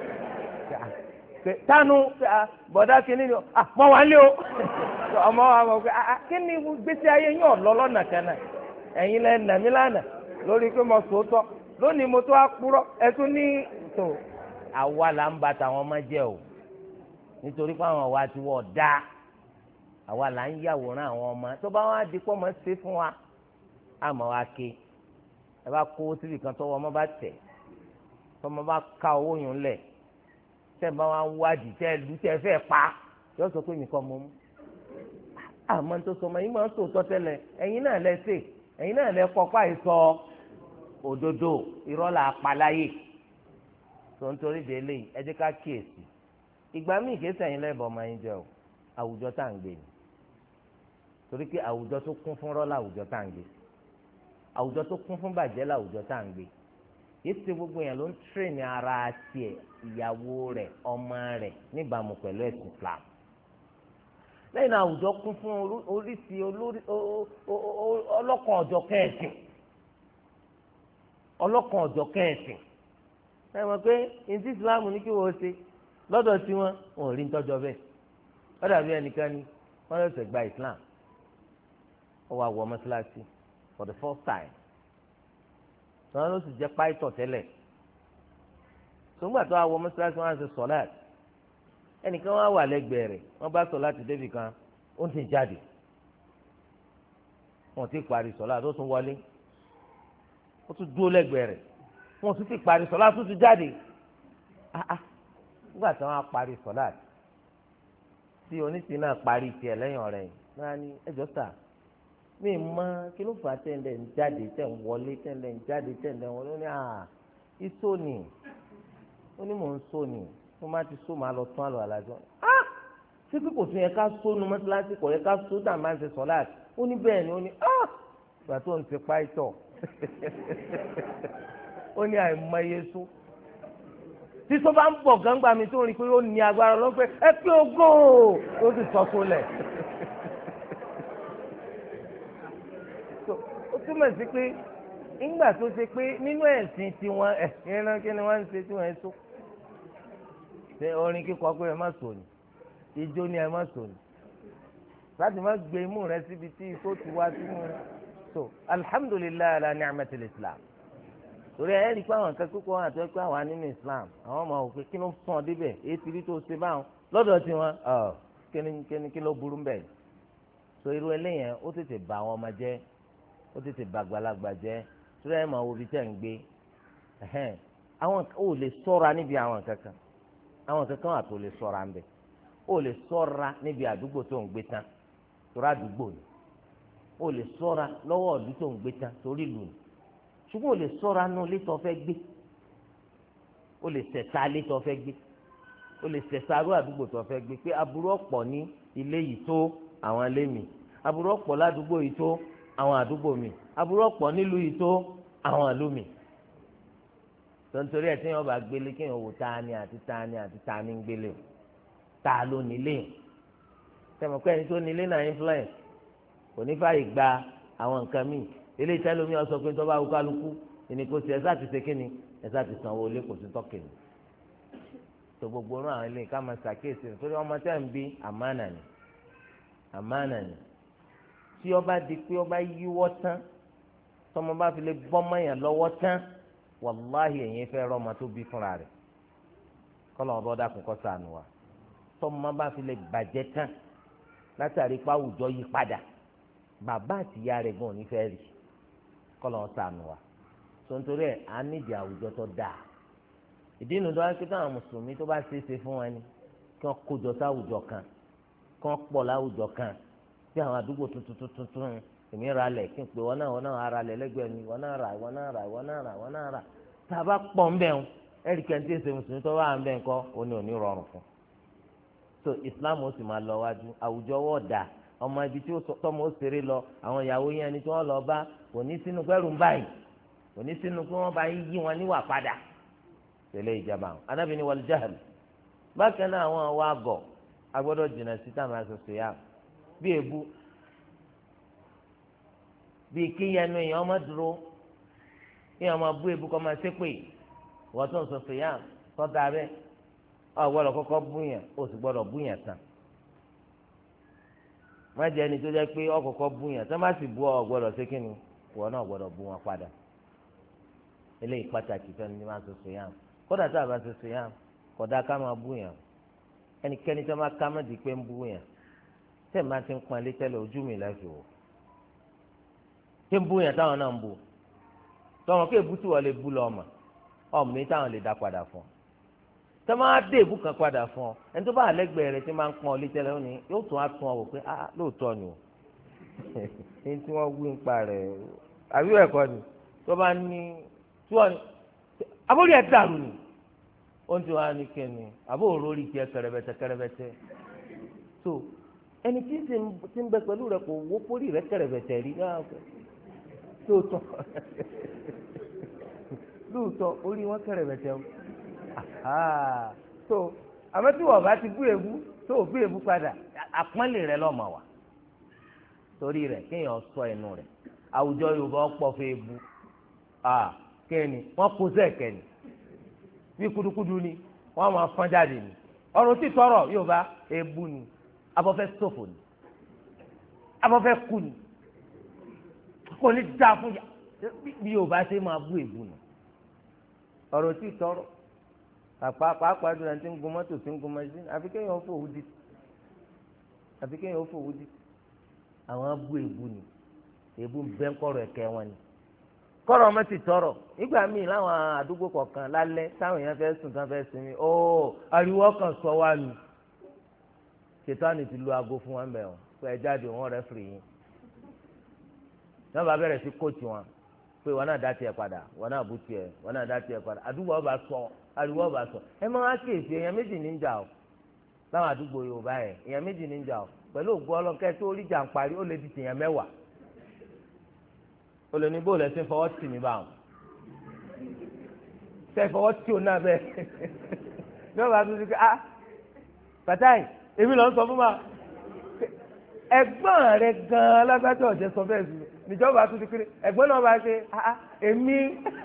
tánu bọ̀dá kìíní ni mọ wà lé o ọmọ wa mọ̀ pé kí ni gbèsè ayé yín ọ̀lọ́lọ́ nàkànnà ẹ̀yin lẹ́ nàmí lánàá lórí pé mo sòótọ́ lónìí mo tó àkúrọ̀ ẹ tún ní tó àwa là ń ba tàwọn ọmọ jẹ o nítorí pé àwọn wa ti wọ̀ dá àwa là ń yàwòrán àwọn ọmọ tó bá wá di pọ́ mọ́ ṣe fún wa àmọ́ wa ké ẹ bá kó síbi kan tọ́wọ́ ọmọ bá tẹ̀ tọ́mọ bá ká owó yùn lẹ̀ tẹ́ bá wá wádìí tẹ́ lu tẹ́ fẹ́ pa yóò sọ pé mi kọ́ mọ́ mú àmọ́ tó sọ ma yín máa ń sòótọ́ tẹ́lẹ̀ ẹ̀yin náà lẹ́sẹ̀ ẹ̀yin náà lẹ́ kọ́ pa ìsọ òdodo irọ́ là pa láyè tó ń torí délé ẹ jẹ́ ká kíyèsí ìgbà míì kìí sẹ́yìn lẹ́bọ̀ ọmọ yín jẹ́ o àwùjọ tá à ń gbé ni torí pé àwùjọ tó kún fún rọ́lá àwùjọ tá à ń gbé àwùjọ tó kún fún bàjẹ́ làwùjọ tá à ń gbé yìí ti gbogbo yẹn ló ń tírèèni ara tiẹ̀ ìyàwó rẹ̀ ọmọ rẹ̀ níbàámu pẹ̀lú ẹ̀sìn Islam lẹ́yìn náà àwùjọ kún fún oríṣi ọlọ́kan ọ̀jọ̀ kẹ́ẹ̀sìn ọlọ́kan ọ̀jọ̀ kẹ́ẹ̀sìn ẹ mọ̀ pé ìdí Islam ní kí wọ́n ṣe lọ́dọ̀ tí wọn ò rí ntọ́jọ́ bẹ́ẹ̀ wọ́n dàbí ẹnìkan ni wọ́n lọ́sẹ̀ gba Islam ó wá wọ mọ́ṣáláṣí for the first time sọ́nà ló sì jẹ́ páìtọ̀ tẹ́lẹ̀ sọ́ngbà tó wá wọ mọ́ṣáláṣí wọn á ṣe sọ́láàt ẹnìkan wá wà lẹ́gbẹ̀ẹ́ rẹ̀ wọ́n bá sọ láti débì kan ó ń ti jáde wọ́n ti parí sọ́láàt ó tún wọlé ó tún dúró lẹ́gbẹ̀ẹ́ rẹ̀ wọ́n tún ti parí sọ́láàt ó tún jáde nígbà tí wọ́n á parí sọ́láàt tí oníṣìí náà parí tiẹ̀ lẹ́yìn ọ̀rẹ́ yìí náà ní ẹjọ́ sà mi mọ kí ló fà á tẹ̀lé ń jáde tẹ̀ ń wọlé tẹ̀lé ń jáde tẹ̀lé ń wọlé ó ní iṣó ni ó ní mò ń só ni mo máa ti só máa lọ tún àlọ́ àlàjọ ṣé pé kò tún yẹ ká só nu mọ́tíláṣí kò yẹ ká só dà máa ń ṣe sọ́láàt ó ní bẹ́ẹ̀ ni ó ní ìgbà tó ń ṣe páìtọ̀ ó ní àìmọye só tí sọ bá ń bọ̀ gángbà mi tó rí i pé ó ní agbára lọ pé ẹ pé ogó ó sì sọ sólẹ̀. ó túmọ̀ sí pé nígbà tó ṣe pé nínú ẹ̀sìn tiwọn ẹ̀sìn ẹran kí ni wọ́n ń ṣe tí wọ́n ń sọ. ṣé orin kíkọ pé ẹ má sọ ni ijó ni ẹ má sọ ni láti má gbé imú rẹ síbi tí iṣó ti wá sínú rẹ. so alhamdulilayi ala ni'matil islam torí ẹ rí i pé àwọn nǹkan kókó àti ẹgbẹ́ àwa nínú Islam àwọn ọmọ òkè kí ló sàn débẹ̀ èyí ti rí tó ṣe báwọn lọ́dọ̀ tiwọn kí ló burú bẹ́ẹ̀ so irú eléyẹn ó tètè bà àwọn ọmọ jẹ́ ó tètè bà àgbàlagbà jẹ́ torí ẹ máa wo ibi tẹ̀ ń gbé àwọn ò lè ṣọ́ra níbi àwọn kankan àwọn kankan wà tó lè ṣọ́ra ń bẹ̀ ó lè ṣọ́ra níbi àdúgbò tó ń gbé tán torí àdúgbò ni ó lè ṣọ́ra lọ́wọ́ ọ̀dún tó ń gbé tán torí ìlú ni ṣùgbọ́n o lè sọ́ra nù létọ́ fẹ́ gbé o lè sẹ̀ta létọ́ fẹ́ gbé o lè sẹ̀ta arú àdúgbò tó fẹ́ gbé pé aburú ọ̀pọ̀ ní ilé yìí tó àwọn ilé mi aburú ọ̀pọ̀ ládùúgbò yìí tó àwọn àdúgbò mi aburú ọ̀pọ̀ nílùú yìí tó àwọn ìlú mi tontorí ẹ̀ tí wọ́n bá gbélé kí wọ́n wò tani àti tani àti tani ń gbélé o ta ló nílé sẹ́mi pé ẹni tó nílé náà influence kò ní fàyè gba àwọn nǹkan míì eléyìí tẹ́lẹ̀ omi ọ̀sọ̀ pé tó bá wù kálukú ẹni kò sí ẹ̀sà ti ṣe kí ni ẹ̀sà ti sanwó ilé kò sí tọ́kì ni tó gbogbo náà àwọn eléyìí ká máa ṣàkíyèsí rẹ̀ torí ọmọ tẹ́ ń bí àmánà ni tí ọba di pé ọba yíwọ́ tán tọmọ bá fi lè bọ́mọ̀yàn lọ́wọ́ tán wàláhì ẹ̀yìn fẹ́ rọ́mọ tó bí fúnra rẹ̀ kọ́lọ̀ ọba ọ̀dà kò kọ́ sànù wa tọmọ bá fi lè bàjẹ́ tán látàrí pé àwùjọ yí padà bàbá àtìyá rẹ̀ gan ò ní fẹ́ rí kọ́lọ̀ sànù wa tontorí ẹ̀ á nídìí àwùjọ tó dáa ìdí inú tó wá pé táwọn mùsùlùmí tó bá ṣeéṣe fún wọn ni kí wọ́n kójọ sáwùjọ kan kí wọ́n pọ̀ láwùjọ kan bí àwọn àdúgbò tuntun èmi ra lẹ̀ kí n pè wọ́n náà ara lẹ̀ lẹ́gbẹ̀ẹ́ mi wọ́n náà rà tá a bá pọ̀ ń bẹ̀ ń ẹ̀rí kẹ́ntì ẹ̀sẹ̀ mùsùlùmí tó wà ń bẹ̀ ń kọ́ òní òní rọrùn fún so Islam ó sì máa lọ wájú àwùjọ wọ́ọ̀dà ọmọ ibi tí tọmọ ó ṣeré lọ àwọn ìyàwó yẹn ni tí wọ́n lọ bá kò ní sínú gbẹ́rù ń báyìí kò ní sínú pé wọ́n bá yí wọn níwà padà tẹ̀lé ìjàmbá Ànábì ní wal jahl bákan náà àwọn wa gọ̀ agbọ́dọ̀ jìnnà sí táwọn aṣoṣo yá bí èbú bí kíyanu èèyàn ọmọ dúró kíyàn ọmọ bú èbú kọ́ máa ṣépè wọ́n tó ń ṣoṣo yá tọ́da bẹ́ẹ̀ ọ gbọ́dọ̀ kọ́kọ́ búyàn ó sì gbọ́dọ̀ búyàn tán má jẹ́ ẹni tó jẹ́ pé ọ kọ́kọ́ búyàn tán bá sì bú ọ gbọ́dọ̀ ṣé kíni wọ́n náà gbọ́dọ̀ bú wọn padà eléyìí pàtàkì fẹ́ni ní máa ṣoṣo yá kódà tá a bá ṣoṣo yá kódà ká máa búyàn ẹnikẹ́ni tó máa ká má di pé ń búyàn tẹ́ máa ti ń pọn ilé tẹ́lẹ̀ ojú mi lẹ́fẹ̀ẹ́ o tí ń búyàn táwọn náà ń bú tọ́wọ́n kó èbú tí wọ́n lè bú lọ́ọ̀mà ọ̀mí táwọn lè dá padà fún ọ tẹ́ máa dé èbú kan padà fún ọ ẹni tó bá àlẹ́gbẹ̀ẹ́ rẹ tí máa ń pọn ilé tẹ́lẹ̀ ó ní yóò tún á tún ọ wò pé ah lóòótọ́ ni o ẹni tí wọ́n wí ń pa rẹ̀ àbí ẹ̀kọ́ ni tó bá ní tí wọ́n ní abórí ẹ̀ dàrú ni ó ń tí wọ́n á ní kẹ́ni àbó òrórí tiẹ̀ kẹrẹbẹtẹ so ẹni tí ń bẹ pẹ̀lú rẹ kò wó pórí rẹ kẹrẹbẹtẹ rí lóòótọ́ orí wọn kẹrẹbẹtẹ o so àmọ́ tí wọ́n bá ti bú èbú tó o bú èbú padà àpọ́nlé rẹ lọ́mọ wa torí rẹ kéèyàn sọ ẹnu rẹ àwùjọ Yorùbá ọ̀pọ̀ fún èbú kẹ́ni wọ́n kó sẹ́ẹ̀kẹ́ ni bí kudukudu ni wọ́n máa fọ́n jáde ni ọ̀rọ̀ tí tọrọ Yorùbá èbú ni abọ́fẹ́ ṣòfò ni abọ́fẹ́ kú ni kò ní dáa fún yà bí Yorùbá ṣe máa bú èbú nù ọ̀rọ̀ tí tọrọ pàápàá jùlọ tí ń gun mọ́tò tí ń gun mọ́ṣíìnì àfi kéèyàn fòwú di àwọn bú èbú ni èbú bẹ́ẹ̀ kọ́rọ̀ ẹ̀kẹ́ wọn ni kọ́rọ̀ ọmọ ti tọrọ nígbà míì láwọn àdúgbò kọ̀ọ̀kan lálẹ́ táwọn èèyàn fẹ́ sùn tán fẹ́ sinmi ó ariwo kan sọ wá ni ṣètọ́ni ti lu aago fún wọn bẹ̀ wọn pé ẹ jáde wọn rẹ́ fìrì yín náà bá bẹ̀rẹ̀ sí kóòtù wọn pé wọn náà dá tiẹ̀ padà wọn náà bú tiẹ̀ wọn náà dá tiẹ̀ padà àdúgbò ọba sọ ariwo ọba sọ ẹ máa kíyèsí èèyàn méjì ní ń jà o láwọn àdúgbò Yorùbá yẹn èèyàn méjì ní ń jà o pẹ̀lú ògbó ọlọ́kẹ́ tó rí jà ń parí ó lè di tèèyàn mẹ́wàá ó lè ní bóòlù ẹsẹ̀ fọwọ́ tì mí báwọn ṣe fọwọ́ tì ó náà bẹ́ẹ̀ ní ọba tó ti ká bàtáì èmi lọ sọ fún wa ẹ̀gbọ́n rẹ gan-an lágbájá ọ̀jẹ̀ sọ bẹ́ẹ̀ sí níjọba tó ti kiri ẹ̀gbọ́n náà bá ṣe èmi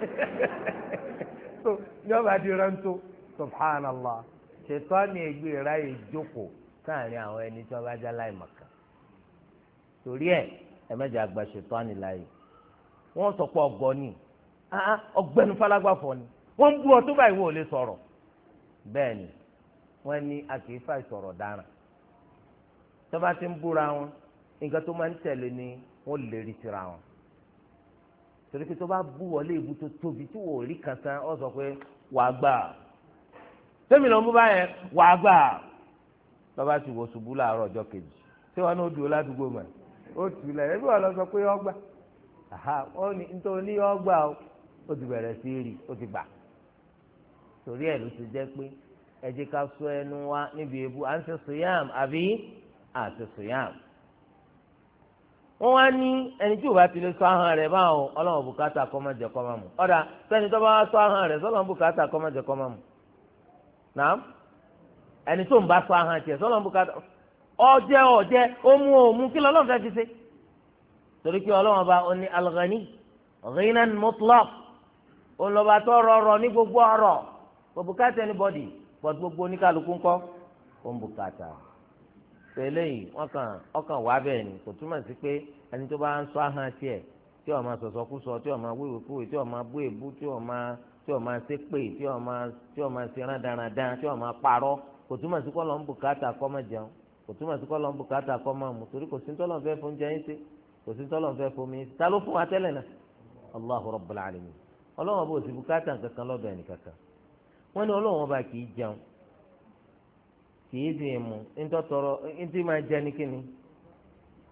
níjọba di rántó subhanallah ṣètò àmì ẹgbẹ́ ráyè jókòó sáàrin àwọn ẹni tí wọ́n bá já láì màkà torí ẹ mẹ́jọ àgbà ṣètò àmì láàyè wọ́n sọ pé ọgọ́ ni ọgbẹ́ni falágbáfọ́ ni wọ́n ń bú ọ tó báyìí wọ́n ò lè sọ̀rọ̀ bẹ́ẹ̀ ni wọ́n ní a kì í fà ìsọ̀rọ̀ dáràn tó bá ti ń búra wọn nǹkan tó máa ń tẹ̀lé ni wọ́n lè rí síra wọn torí pé tó bá bú wọlé ìbú tó tóbi tí wò rí kan tán ọ sọ pé wàá gbà tẹ́mi ló ń bú báyẹn wàá gbà lọ́ba ti wò ṣubú láàárọ̀ ọjọ́ kejì tí wọn náà dùn ládùúgbò mọ̀ ó tù ú lẹ̀ ẹbí wọn lọ sọ pé ọ gbà ó ní nítorí ní ọ gbà ó ti bẹ̀rẹ̀ sí rí ó ti gbà torí ẹ̀ ló ti jẹ́ pé ẹ jẹ́ ká sọ ẹnu wa níbi èébú à ń ṣe sùyàm àbí à ń ṣe sùyàm. wọ́n wá ní ẹni tí ò bá ti lè sọ ahọ́n rẹ̀ báwọn ọlọ́run bùkátà kọ́ máa jẹ kọ́ máa mú ọ̀dà sẹ́ni tó bá wá sọ ahọ́n rẹ̀ sọ́lọ́run bùkátà kọ́ máa jẹ kọ́ máa mú nàám ẹni tó ń bá sọ ahọ́n tiẹ̀ sọ́lọ́run bùkátà ọ̀jẹ́ ó mú òmú kí lọ́lọ́run fẹ́ fi ṣe torí pé ọlọ́run bá ó ní al-Ghani ghinan mutlaq olùbá tó rọrọ ní gbogbo ọ̀rọ̀ kò bùkátà anybody but gbogbo oníkàlùkù ńkọ́ ó ń bùkátà tẹ́lẹ̀ yìí ọkàn wá bẹ́ẹ̀ ni kò túmọ̀ sí pé ẹni tó bá ń sọ ahọ́n tiẹ̀ tí ó máa sọ̀sọ́kúsọ tí ó máa wíwèkúwè tí ó máa bú èbú tí ó máa ṣépè tí ó máa ṣe rádaràdán tí ó máa parọ́ kò túmọ̀ sí kọ́ lọ́n bùkátà kọ́ máa jẹun kò túmọ̀ sí kọ́ lọ́n bùkátà kọ́ máa mú torí kò sí tọ́lọ̀ fẹ́ fún jẹun sí kò sí tọ́lọ̀ fẹ́ fún mi ta ló fún wa tẹ́lẹ̀ náà Allahu Rabbul Alamin ọlọ́wọ́n bó ti bùkátà kankan lọ́dọ̀ ẹnì kankan wọ́n ní ọlọ́wọ́n bá kì í jẹun kì í sì mú ntọ́tọ̀rọ̀ ntí máa jẹ ní kíni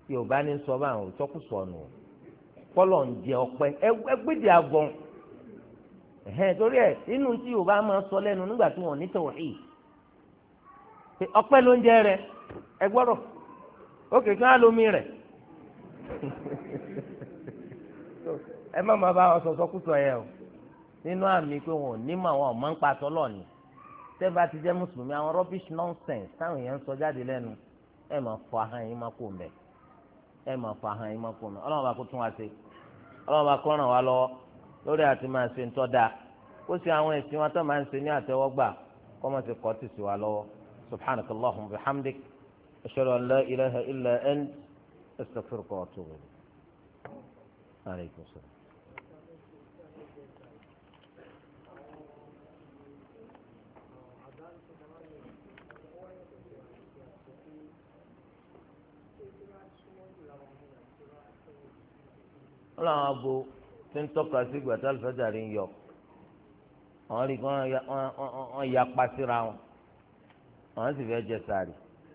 yorùbá ní sọ báwọn òtọ́kùsọ nù kọ́lọ̀ ń jẹ ọpẹ́ ẹgbẹ́dì àgọ́n torí ẹ̀ inú tí yorùbá máa sọ lẹ́nu nígbà tí wọ́n ní tauhid ọpẹ́ ló ń jẹ rẹ ẹ gbọ́dọ̀ ókè kí wọ́n á lómi rẹ̀ ẹ má máa bá wọn sọ̀sọ́kùsọ yẹn o nínú àmì pé wọn ò ní mọ àwọn ọmọ ń pa tọ́lọ̀ ni tẹ́ bá ti jẹ́ mùsùlùmí àwọn rubbish nonsense táwọn èèyàn ń sọ jáde lẹ́nu ẹ máa fọ ahọ́n yín má kó mẹ́ ẹ máa fọ ahọ́n yín má kó mẹ́ ọlọ́run bá kó tún wá ṣe ọlọ́run bá kó ràn wá lọ́wọ́ lórí àti máa ṣe ń tọ́ da ó ṣe àwọn ẹ̀sìn wọn tó máa ń ṣe ní àtẹ́wọ́gbà kọ́ máa ṣe kọ́ tì sí wa lọ́wọ́ subhanakallahumma wa bihamdik ashhadu an la ilaha illa ant astaghfiruka wa atubu ilayk. Alaikum salaam. wọ́n làwọn abo tí ń tọ́ka sí ìgbà tí alifájàrí ń yọ àwọn rí wọ́n ya pasíra wọn àwọn sì fẹ́ jẹ sààrì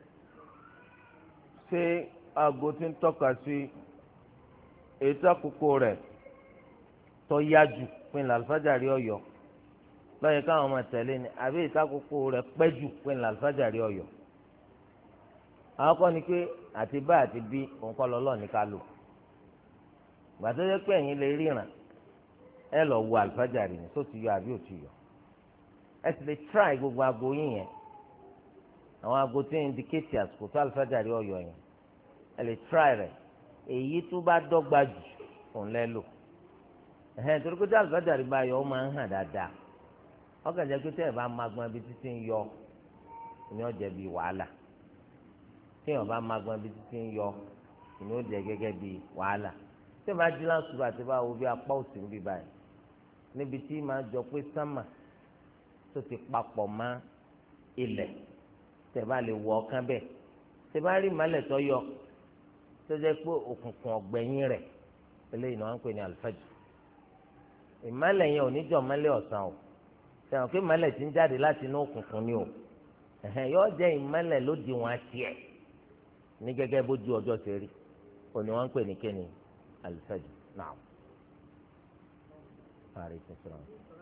ṣé aago tí ń tọ́ka sí ètò àkókò rẹ̀ tó yá jù pin alifájàrí ọ̀yọ́ lọ́yẹ̀ káwọn ọmọ tẹ̀lé ni àbí ètò àkókò rẹ̀ pẹ́ jù pin alifájàrí ọ̀yọ́ àwọn kọ́ ni pé àti bá àti bí òun kọ́ lọ́lọ́ ní ká lò gbàtọ́ jẹ́ pé ẹ̀yin lè ríran ẹ lọ wo àlùfájàrí ni tó ti yọ àbí ò ti yọ ẹ sì lè try gbogbo aago yín yẹn àwọn aago tí ń indicate àsìkò tó àlùfájàrí ọ̀yọ́ yẹn ẹ lè try rẹ̀ èyí tó bá dọ́gba jù òun lẹ́ lò torí pé tí àlùfájàrí bá yọ ó máa ń hàn dáadáa ọkàn jẹ́ pé tẹ́ ẹ̀ bá máa gbọ́n ibi títí ń yọ ni ó jẹ́ bíi wàhálà tí èèyàn bá máa gbọ́n ibi títí ń yọ ni ó jẹ́ gẹ́gẹ́ bíi wàhálà tí ẹ bá jí lásùrù àti bá wo bí apá òsì ń bí báyìí níbi tí máa jọ pé sánmà tó ti papọ̀ mọ́ ilẹ̀ tẹ́ bá lè wọ ọkàn bẹ́ẹ̀ tẹ́ bá rí ìmọ̀lẹ̀ tó yọ tó jẹ́ pé òkùnkùn ọ̀gbẹ̀yìn rẹ̀ eléyìí náà wọ́n ń pè ní àlùfáàjù ìmọ̀lẹ̀ yẹn ò ní jọ ìmọ̀lẹ̀ ọ̀sán o sẹ́wọ̀n pé ìmọ̀lẹ̀ ti ń jáde láti inú òkùnkùn ni o yóò jẹ́ ìmọ̀lẹ̀ lódì wọn tiẹ̀ ní gẹ́gẹ́ bójú ọjọ́ ṣe rí òní wọ́n ń pè ní kíni الفجر نعم عليكم السلام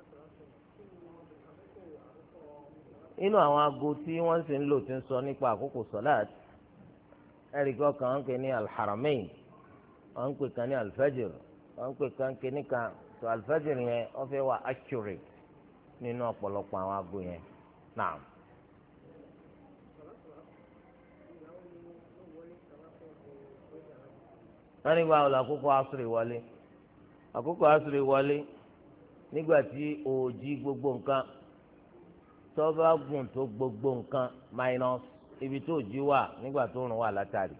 inú àwọn aago tí wọ́n sì ń lò ti ń sọ nípa àkókò sọ́láàt ẹ̀ríkọ́ kan ń pè ní alḥaramain wọ́n ń pè kan ní alfajr wọ́n ń pè kan kíní kan tó alfajr yẹn wọ́n fẹ́ wà accurate nínú ọ̀pọ̀lọpọ̀ àwọn aago yẹn náà. wọ́n ní báwo l'àkókò asùrì wọlé àkókò asùrì wọlé nígbà tí òòjì gbogbo nǹkan tó bá gùn tó gbogbo nǹkan minus ibi tó òòjì wà nígbà tó rùn wà látàrí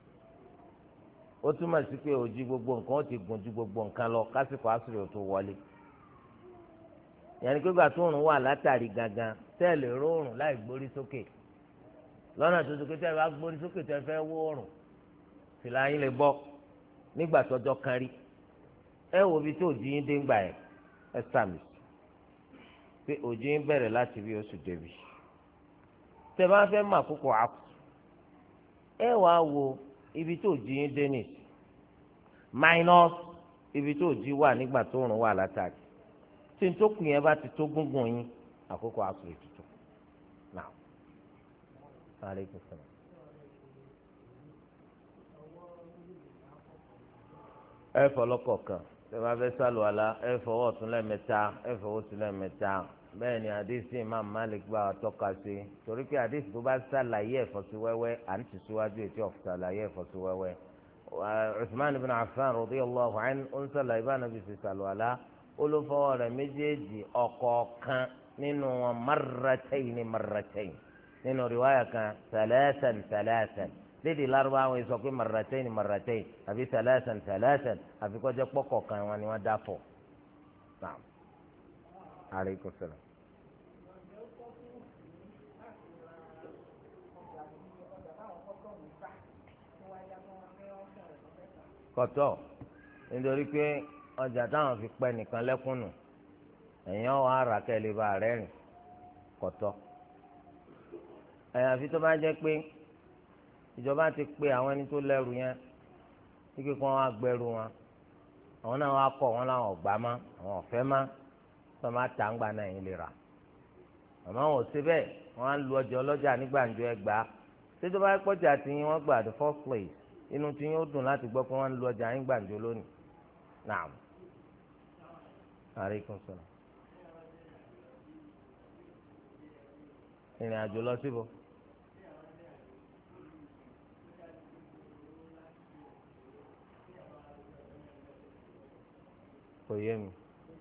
ó túmọ̀ sí pé òòjì gbogbo nǹkan ó ti gùn ju gbogbo nǹkan lọ kásìkò asùrì ò tó wọlé yẹnni pé gbà tó rùn wà látàrí gangan tẹ́ẹ̀lì rọrùn láì gbórí sókè lọ́nà tó tó kété ẹ bá gbórí sókè tẹ́ fẹ́ wó òrùn fìlà yín lè bọ́ nígbà tọ́jọ́ kan rí ẹ wo bí tí òjì yín dé ń gbà yẹn ẹ sàmì pé òjì yín bẹ̀rẹ̀ láti bí oṣù débi tẹ́ bá fẹ́ mọ àkókò àkù ẹ wàá wo ibi tí òjì yín dé nì minus ibi tí òjì wà nígbà tó rùn wà látàrí tí n tó kù yẹn bá ti tó gúngùn yín àkókò àkù rẹ̀ tuntun náà. Aleykum salaam. ẹ fọlọ́kọ̀ kan tẹ bá fẹ́ sálùwàlá ẹ fọwọ́ ọ̀tún lẹ́ẹ̀mẹ́ta ẹ fọwọ́ òsì lẹ́ẹ̀mẹ́ta bẹ́ẹ̀ ni àdéhìsí Imam Malik gbà wá tọ́ka sí torí pé àdéhìsí tó bá sàlàyé ẹ̀fọ́ sí wẹ́wẹ́ à ń tẹ̀síwájú ètò ọ̀sàlàyé ẹ̀fọ́ sí wẹ́wẹ́ Uthman ibn Affan radiyallahu anhu ó ń sàlàyé bá nàbì sí sàlùwàlá ó ló fọwọ́ rẹ̀ méjèèjì ọ̀kọ̀ọ̀kan nínú wọn marratayn nínú riwaya kan thalathan lédè Lárúbáwá wọn sọ pé marratayn àbí thalathan àfi kọjá pọkọ kan wọn ni wọn dá fọ. Naam. Aleykum salaam. kọtọ nítorí pé ọjà táwọn fi pẹ nìkan lẹkùnù èèyàn wà á rà kẹlẹ bá rẹ rìn kọtọ àyàfi tó bá jẹ́ pé ìjọba ti pe àwọn ẹni tó lẹ́rù yẹn kíkẹ́ kí wọ́n á gbẹ́rù wọn àwọn náà wá kọ̀ wọ́n láwọn ọ̀gbá má àwọn ọ̀fẹ́ má tó máa tà ń gbà náà yín lè rà àmọ́ wọn ò ṣe bẹ́ẹ̀ wọ́n á lu ọjà ọlọ́jà ní gbàǹjo ẹgbàá ṣé tó bá pọ́jà tí yín wọ́n gbà the first place inú tí yín ó dùn láti gbọ́ pé wọ́n ń lu ọjà yín gbàǹjo lónìí. Naam. Aleykum salaam. ìrìn àjò lọ síbò. kò yé mi.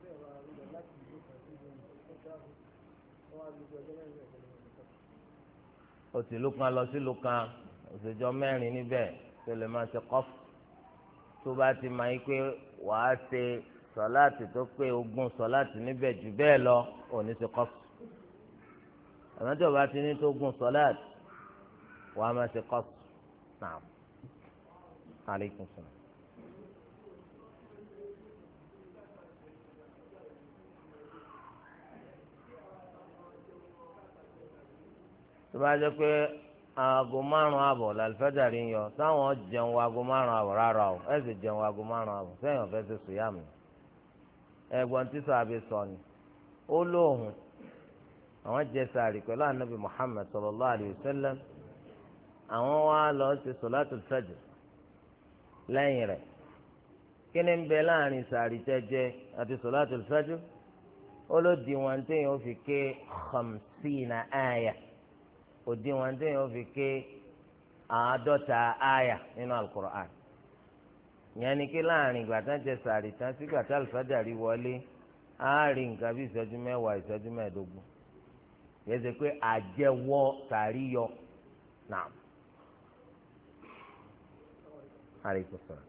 òsì ìlú kan lọ sí ìlú kan òsèjọ mẹ́rin níbẹ̀ tó lè máa ṣe kọ́fù tó bá ti máa yí pé wàá ṣe sọláàtì tó pé ogún sọláàtì níbẹ̀ jù bẹ́ẹ̀ lọ òní ṣe kọ́fù àmọ́ tí o bá ti ní tó gún sọláàtì wàá máa ṣe kọ́fù náà. Aleykum salaam. tó bá jẹ́ pé aago márùn-ún àbọ̀ làlùfáàjàrí ń yọ táwọn jẹun aago márùn-ún àbọ̀ rárá o ẹ sì jẹun aago márùn-ún àbọ̀ sẹ́yìn ọ̀fẹ́ ti sùn yá mi ẹ̀gbọ́n tí sàbí sọ ni ó lóhùn àwọn jẹ sààrì pẹ̀lú anabi Muhammad sallallahu alayhi wa sallam àwọn wá lọ sí sọlátul fajr lẹ́yìn rẹ̀ kí ni ń bẹ láàrin sààrì tẹ́jẹ́ àti sọlátul fajr ó ló di wọn téèyàn ó fi ké khamsina àyà òdiwọ̀n téèyàn fi ké 50 àyà nínú alukur'an ìyẹn ni kí láàrin ìgbà tán jẹ sààrì tán sí ìgbà tí alùfáàjàrí wọlé á rí nǹkan bí ìṣẹ́jú mẹ́wàá ìṣẹ́jú mẹ́ẹ̀ẹ́dógún yẹ ṣe pé àjẹwọ́ sààrì yọ náà. àríkùsọ̀rọ̀.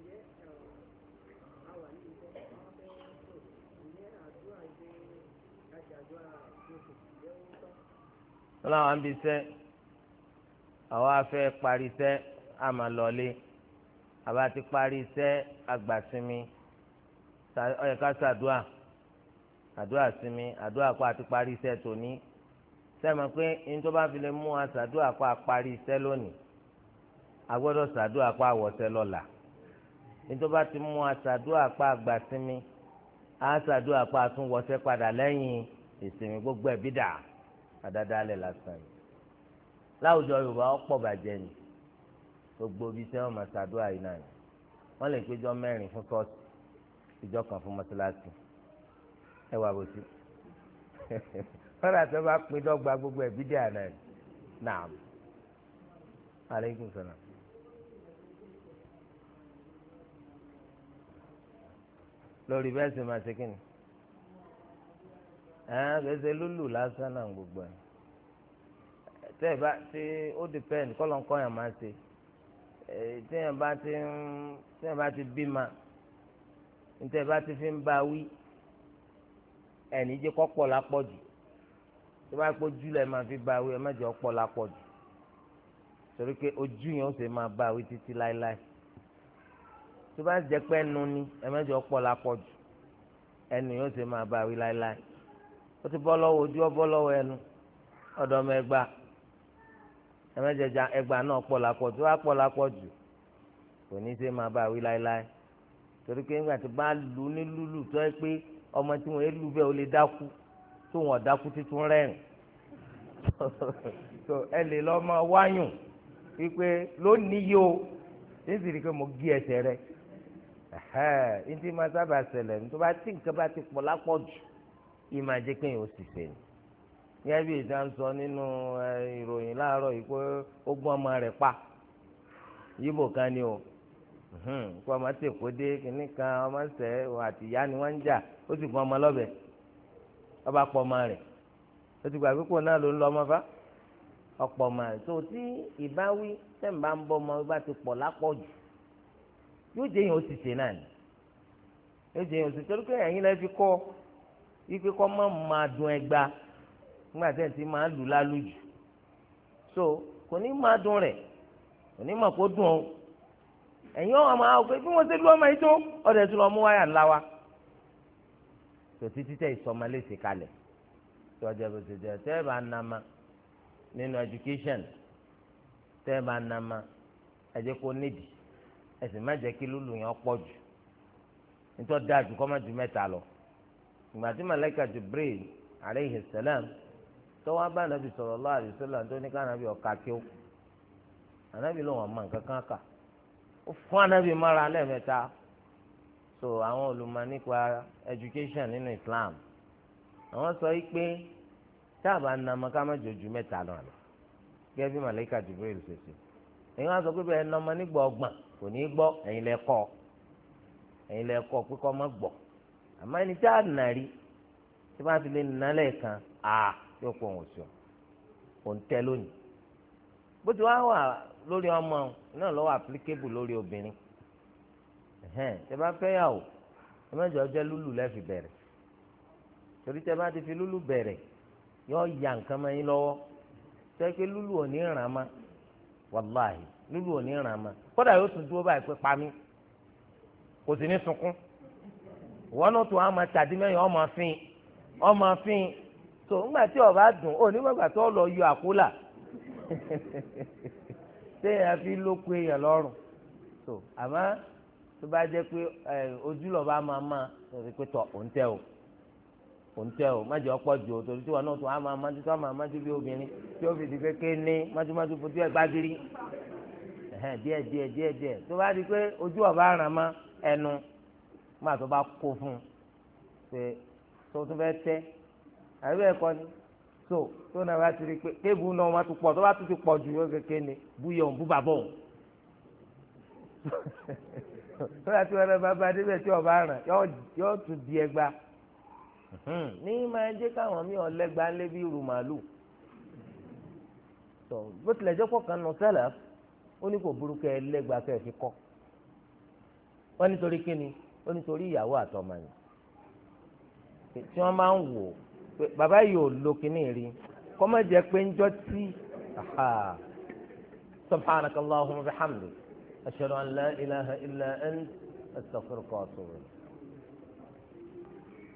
wọn làwọn ń bi iṣẹ́ àwọn afẹ́ parí iṣẹ́ àmà lọlé àbá ti parí iṣẹ́ àgbàsinmi ó yẹ ká ṣàdúà àdúà sinmi àdúà kó àti parí iṣẹ́ tòní sẹ́mi pé ní tó bá fi lè mú àṣàdúà kó àparí iṣẹ́ lónìí agbọ́dọ̀ ṣàdúà kó àwọ̀ṣẹ́ lọ́la ní tó bá ti mú àṣàdúà kó àgbàsinmi àṣàdúà kó àtúnwọ̀ṣẹ́ padà lẹ́yìn ìsinmi gbogbo ẹ̀bí dà àdádálẹ̀ lásán yìí láwùjọ Yorùbá ọ̀pọ̀ bàjẹ́ ni gbogbo ibi tí wọ́n máa ṣàdúrà yìí náà ni wọ́n lè péjọ mẹ́rin fún ṣọ́ọ̀ṣì ìjọ kan fún mọ́ṣáláṣí ẹ wà bó sí wọ́n rà tó bá pín dọ́gba gbogbo ẹ̀bí dé àná ẹ̀ náà aleykum salaam. lórí bẹ́ẹ̀ sì máa ṣe kí ni ẹsẹ lulu lásán náà gbogbo ẹ tẹ ẹ bá tí ó dìpẹ́ǹd kọ́lọ́nkọ́ yẹn máa ṣe tí ẹ bá ti bímọ níta ẹ bá ti fi ń bá wí ẹnì jẹ́ kọ́pọ̀ lápọ̀jù tó bá pọ̀ ojú lẹ̀ máa fi bá wí ẹ má jẹ́ ọ̀pọ̀ lápọ̀jù torí pé ojú yẹn ó sì máa bá wí títí láéláé tó bá jẹ́ pé ẹnu ni ẹ má jẹ́ ọ̀pọ̀ lápọ̀jù ẹnu yẹn ó sì máa bá wí láéláé ó ti bọ́ lọ́wọ́ ojú ọ bọ́ lọ́wọ́ ẹnu ọ̀dọ̀ ọmọ ẹgbà ẹ̀mẹ́jẹ̀jà ẹgbà náà pọ̀ lápọ̀ tó wá pọ̀ lápọ̀ jù kò ní í ṣe máa bá wí láéláé torí pé nígbà tí bá lù ní lùlù tó ẹ pé ọmọ tí wọ́n lù bẹ́ẹ̀ ó lè dákú tó wọ́n dákú títún rẹ́rìn tó ẹ lè lọ́ máa wáyùn wípé lónìí yìí o nítorí pé mo gé ẹsẹ̀ rẹ̀ ní tí máa sábà ṣẹlẹ̀ ní tó bá tí nǹkan bá ti pọ̀ lápọ̀ jù yìí máa jẹ́ kéèyàn ó sì sẹ́yìn yẹ́n bí ìta ń sọ nínú ìròyìn láàárọ̀ yìí pé ó gbọ́n ọmọ rẹ̀ pa yíbò kan ni o kó ọmọ tè kó dé kínní kan ọmọ sẹ́ àti ìyá ni wọ́n ń jà ó sì gbọ́n ọmọ lọ́bẹ̀ ọba pọ̀ ọmọ rẹ̀ ó ti gbà pípò náà ló ń lọ ọmọ fa ọ̀pọ̀ ọmọ rẹ̀ tó tí ìbáwí tẹ̀m̀bá ń bọ́ ọmọ bá ti pọ̀ lápọ̀ jù yóò jẹ́ yẹn ó sì sè náà ni yóò jẹ́ yẹn ó sì torí pé ẹ̀yin lẹ́ fi kọ́ ikpe kọ́ mọ́ máa dùn ẹgba nígbà tí ẹ̀ ti máa lù lálùjù so kò ní máa dùn rẹ̀ kò ní máa kó dùn o ẹ̀yin ọ̀ máa wọ pé bí wọ́n ṣe lu ọmọ yìí tó ọ̀dẹ̀ tó lọ mú wáyà ńlá wa tó títí tẹ̀ ìsọmọlẹ́sẹ̀ kalẹ̀ tó ọjọ́ bó ṣe jẹ́ tẹ́ ẹ bá nàma nínú education tẹ́ ẹ bá nàma ẹ jẹ́ kó nídìí ẹ sì má jẹ́ kí lúlù yẹn pọ̀ jù nítorí dájú kọ́ má ju mẹ́ta lọ. ìgbà tí màláíkà Jibril alayhi salam tó wá bá anabi sallallahu alaihi wasallam tó ní ká anabi ọ̀ka kí ó anabi ló wọn mọ nǹkan kan kà ó fún anabi mọ́ra lẹ́ẹ̀mẹ́ta. so àwọn olùmọ̀ nípa education nínú Islam àwọn sọ yìí pé tá a bá na ọmọ ká má jòjú mẹ́ta lọ àlọ́ gẹ́gẹ́ bí màláíkà Jibril ṣe ṣe èyí wọn sọ pé bẹ́ẹ̀ na ọmọ nígbà ọgbọ̀n kò ní í gbọ́ ẹ̀yin lẹ kọ́ pé kọ́ mọ́ gbọ́ àmọ́ ẹni tí a nà rí tí wọ́n ti lè nà lẹ́ẹ̀kan yóò pọ̀ wọ́n sọ kò ń tẹ́ lónìí bó ti wá wà lórí ọmọ náà lọ́wọ́ applicable lórí obìnrin tẹ́ bá fẹ́ yà wò ẹ má jẹ́ ọjọ́ lúlù lẹ́fì bẹ̀rẹ̀ torí tẹ́ bá ti fi lúlù bẹ̀rẹ̀ yóò ya nǹkan mọ́ yín lọ́wọ́ tẹ́ pé lúlù ò ní ràn má wàláhì lúlù ò ní ràn má kódà yóò tún dúró báyìí pé pa mí kò sì ní sunkún wọn náà tún á máa tàdí mẹ́yìn ọmọ fín tó ńgbà tí ọba dùn ó nígbàgbà tó lọ yọ àkólà téèyàn fi lóko èèyàn lọ́rùn tó àmọ́ tó bá jẹ́ pé ojú lọ́ba máa torí pé tọ̀ òǹtẹ̀ o má jẹ́ ọ̀pọ̀ jù o torí tí wọn náà tún á máa májú tó á máa májú bí obìnrin tí ó fi di kékeré ní májúmájú fojú ẹ̀ gbágiri díẹ̀ tó bá di pé ojú ọba ràn má ẹnu má tó bá kó fún un pé tó tún fẹ́ tẹ́ àbí ẹ̀kọ́ ni tó náà bá ti rí pé kébù náà wọ́n ti pọ̀ tó bá tún ti pọ̀ jù yóò kékeré ni búyọ̀ òun bú bàbọ̀ òun tó yà tí wọn bá bá débẹ̀ tí ọba ràn yóò tún di ẹgba ní máa jẹ́ káwọn mí ọ̀lẹ́gba ńlẹ́ bí irú màálù tó bó tilẹ̀ jẹ́ pọ̀ kan nù sẹ́lẹ̀ ó ní kò burúkú ẹ lẹ́gba kẹ́ ẹ fi kọ́ wọ́n nítorí kíni ó nítorí ìyàwó àtọmọ yìí tí wọ́n máa ń wò pé bàbá yìí ò lo kíní rí kọ́ má jẹ́ pé ń jọ́ tí subhanakallahumma wa bihamdik ashhadu an la ilaha illa ant astaghfiruka wa atubu ilayk.